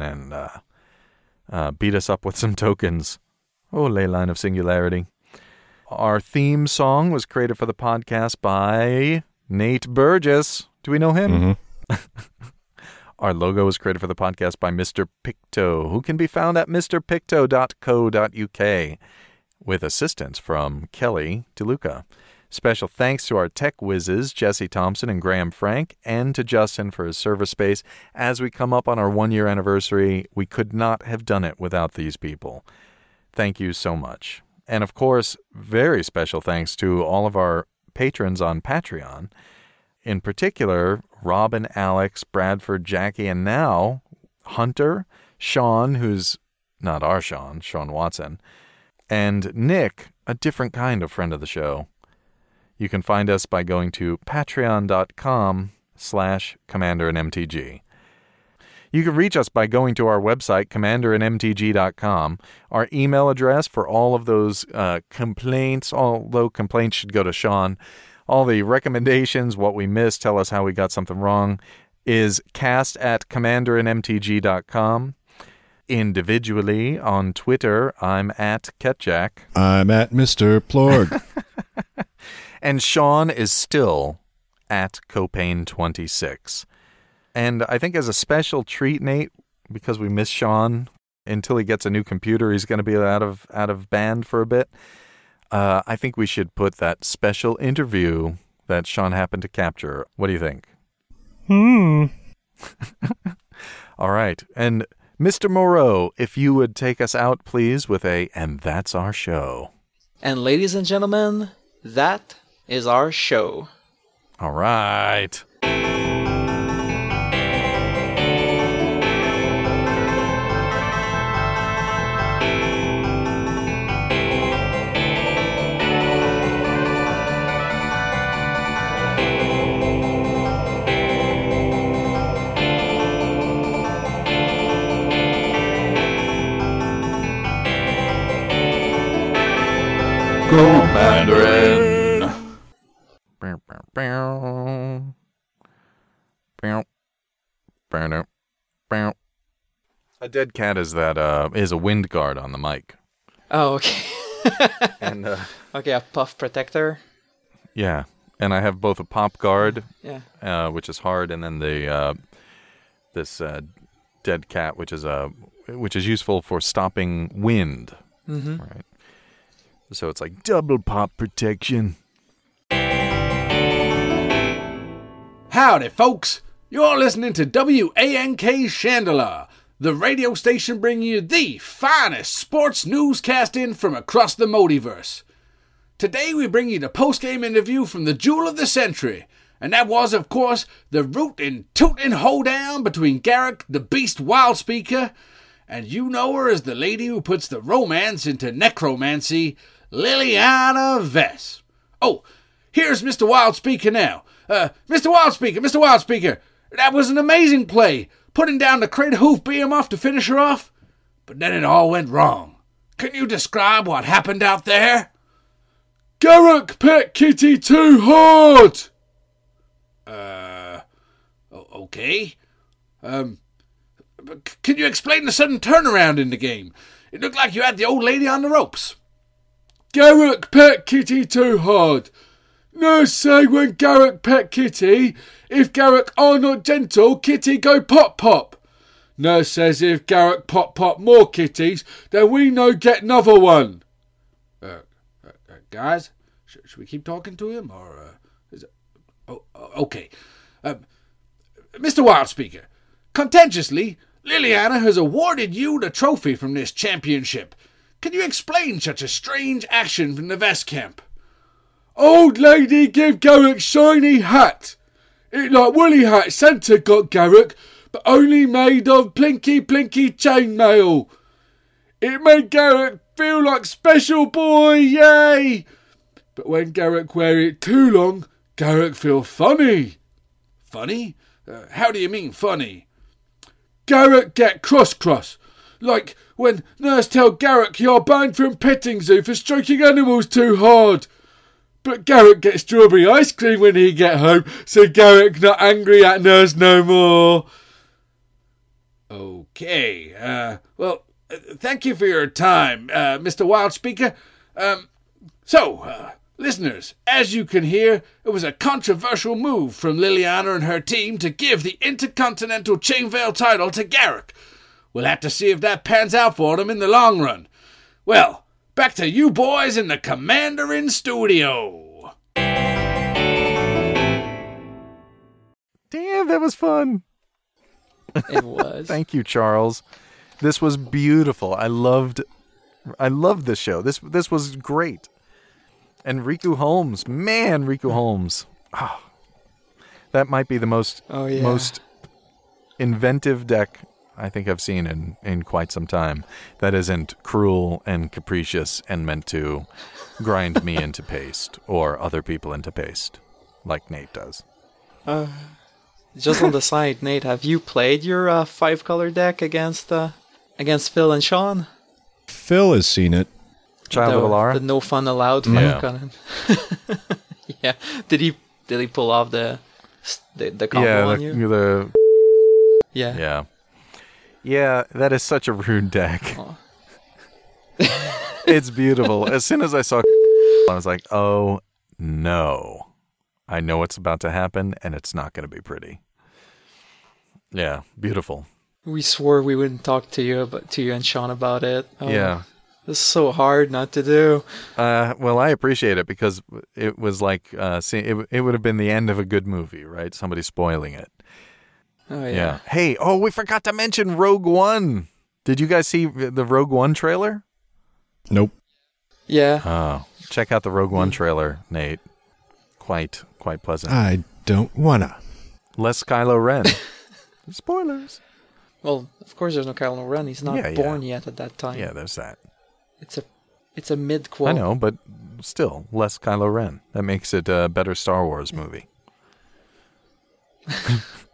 and beat us up with some tokens. Oh, ley line of singularity. Our theme song was created for the podcast by Nate Burgess. Do we know him? Mm-hmm. Our logo was created for the podcast by Mr. Picto, who can be found at mrpicto.co.uk, with assistance from Kelly DeLuca. Special thanks to our tech whizzes, Jesse Thompson and Graham Frank, and to Justin for his server space. As we come up on our 1-year anniversary, we could not have done it without these people. Thank you so much. And of course, very special thanks to all of our patrons on Patreon. In particular, Robin, Alex, Bradford, Jackie, and now Hunter, Sean, who's not our Sean Watson, and Nick, a different kind of friend of the show. You can find us by going to patreon.com/commanderandmtg. You can reach us by going to our website, commanderandmtg.com. Our email address for all of those complaints, although complaints should go to Sean, all the recommendations, what we missed, tell us how we got something wrong, is cast@commanderandmtg.com. Individually on Twitter, I'm at Ketjack. I'm at Mr. Plorg. And Sean is still at Copain26. And I think as a special treat, Nate, because we miss Sean until he gets a new computer, he's going to be out of band for a bit. I think we should put that special interview that Sean happened to capture. What do you think? All right. And Mr. Moreau, if you would take us out, please, with and that's our show. And ladies and gentlemen, that is our show. All right. Go Mandarin! A dead cat is a wind guard on the mic. Oh, okay. And okay, a puff protector. Yeah, and I have both a pop guard, yeah, which is hard, and then this dead cat, which is useful for stopping wind. Mm-hmm. Right. So it's like double pop protection. Howdy, folks. You're listening to WANK Chandler, the radio station bringing you the finest sports newscasting from across the multiverse. Today we bring you the post-game interview from the Jewel of the Century, and that was, of course, the rootin' tootin' hoedown between Garrick the Beast Wildspeaker, and you know her as the lady who puts the romance into necromancy, Liliana Vess. Oh, here's Mr. Wildspeaker now. Mr. Wildspeaker, that was an amazing play, putting down the Crater Hoof Behemoth to finish her off. But then it all went wrong. Can you describe what happened out there? Garrick pet Kitty too hard! Okay. But can you explain the sudden turnaround in the game? It looked like you had the old lady on the ropes. Garrick pet Kitty too hard. Nurse say when Garrick pet Kitty, if Garrick are not gentle, Kitty go pop pop. Nurse says if Garrick pop pop more kitties, then we no get another one. Guys, should we keep talking to him, or is it? Oh, okay. Mr. Wildspeaker, contentiously, Liliana has awarded you the trophy from this championship. Can you explain such a strange action from the Vest camp? Old lady give Garrick shiny hat. It like woolly hat Santa got Garrick, but only made of plinky chainmail. It made Garrick feel like special boy, yay! But when Garrick wear it too long, Garrick feel funny. Funny? How do you mean funny? Garrick get cross. Like when nurse tell Garrick you're banned from petting zoo for stroking animals too hard. But Garrick gets strawberry ice cream when he get home, so Garrick not angry at nurse no more. Okay, well, thank you for your time, Mr. Wildspeaker. Listeners, as you can hear, it was a controversial move from Liliana and her team to give the Intercontinental Chainveil title to Garrick. We'll have to see if that pans out for them in the long run. Well, back to you boys in the Commander in studio. Damn, that was fun. It was. Thank you, Charles. This was beautiful. I loved this show. This was great. And Riku Holmes, man, Riku Holmes. Oh, that might be the most inventive deck I think I've seen in quite some time. That isn't cruel and capricious and meant to grind me into paste or other people into paste, like Nate does. Just on the side, Nate, have you played your 5-color deck against Phil and Sean? Phil has seen it. Child of Alara? The no fun allowed 5-color. Yeah. Did he pull off the combo on you? Yeah. Yeah, that is such a rude deck. It's beautiful. As soon as I saw I was like, oh no. I know what's about to happen, and it's not going to be pretty. Yeah, beautiful. We swore we wouldn't talk to you and Sean about it. Oh, yeah. It's so hard not to do. Well, I appreciate it because it was like, it would have been the end of a good movie, right? Somebody spoiling it. Oh, yeah. Hey, we forgot to mention Rogue One. Did you guys see the Rogue One trailer? Nope. Yeah. Oh, check out the Rogue One trailer, Nate. Quite pleasant. I don't wanna. Less Kylo Ren. Spoilers. Well, of course there's no Kylo Ren. He's not born yet at that time. Yeah, there's that. It's a mid-quote. I know, but still, less Kylo Ren. That makes it a better Star Wars movie.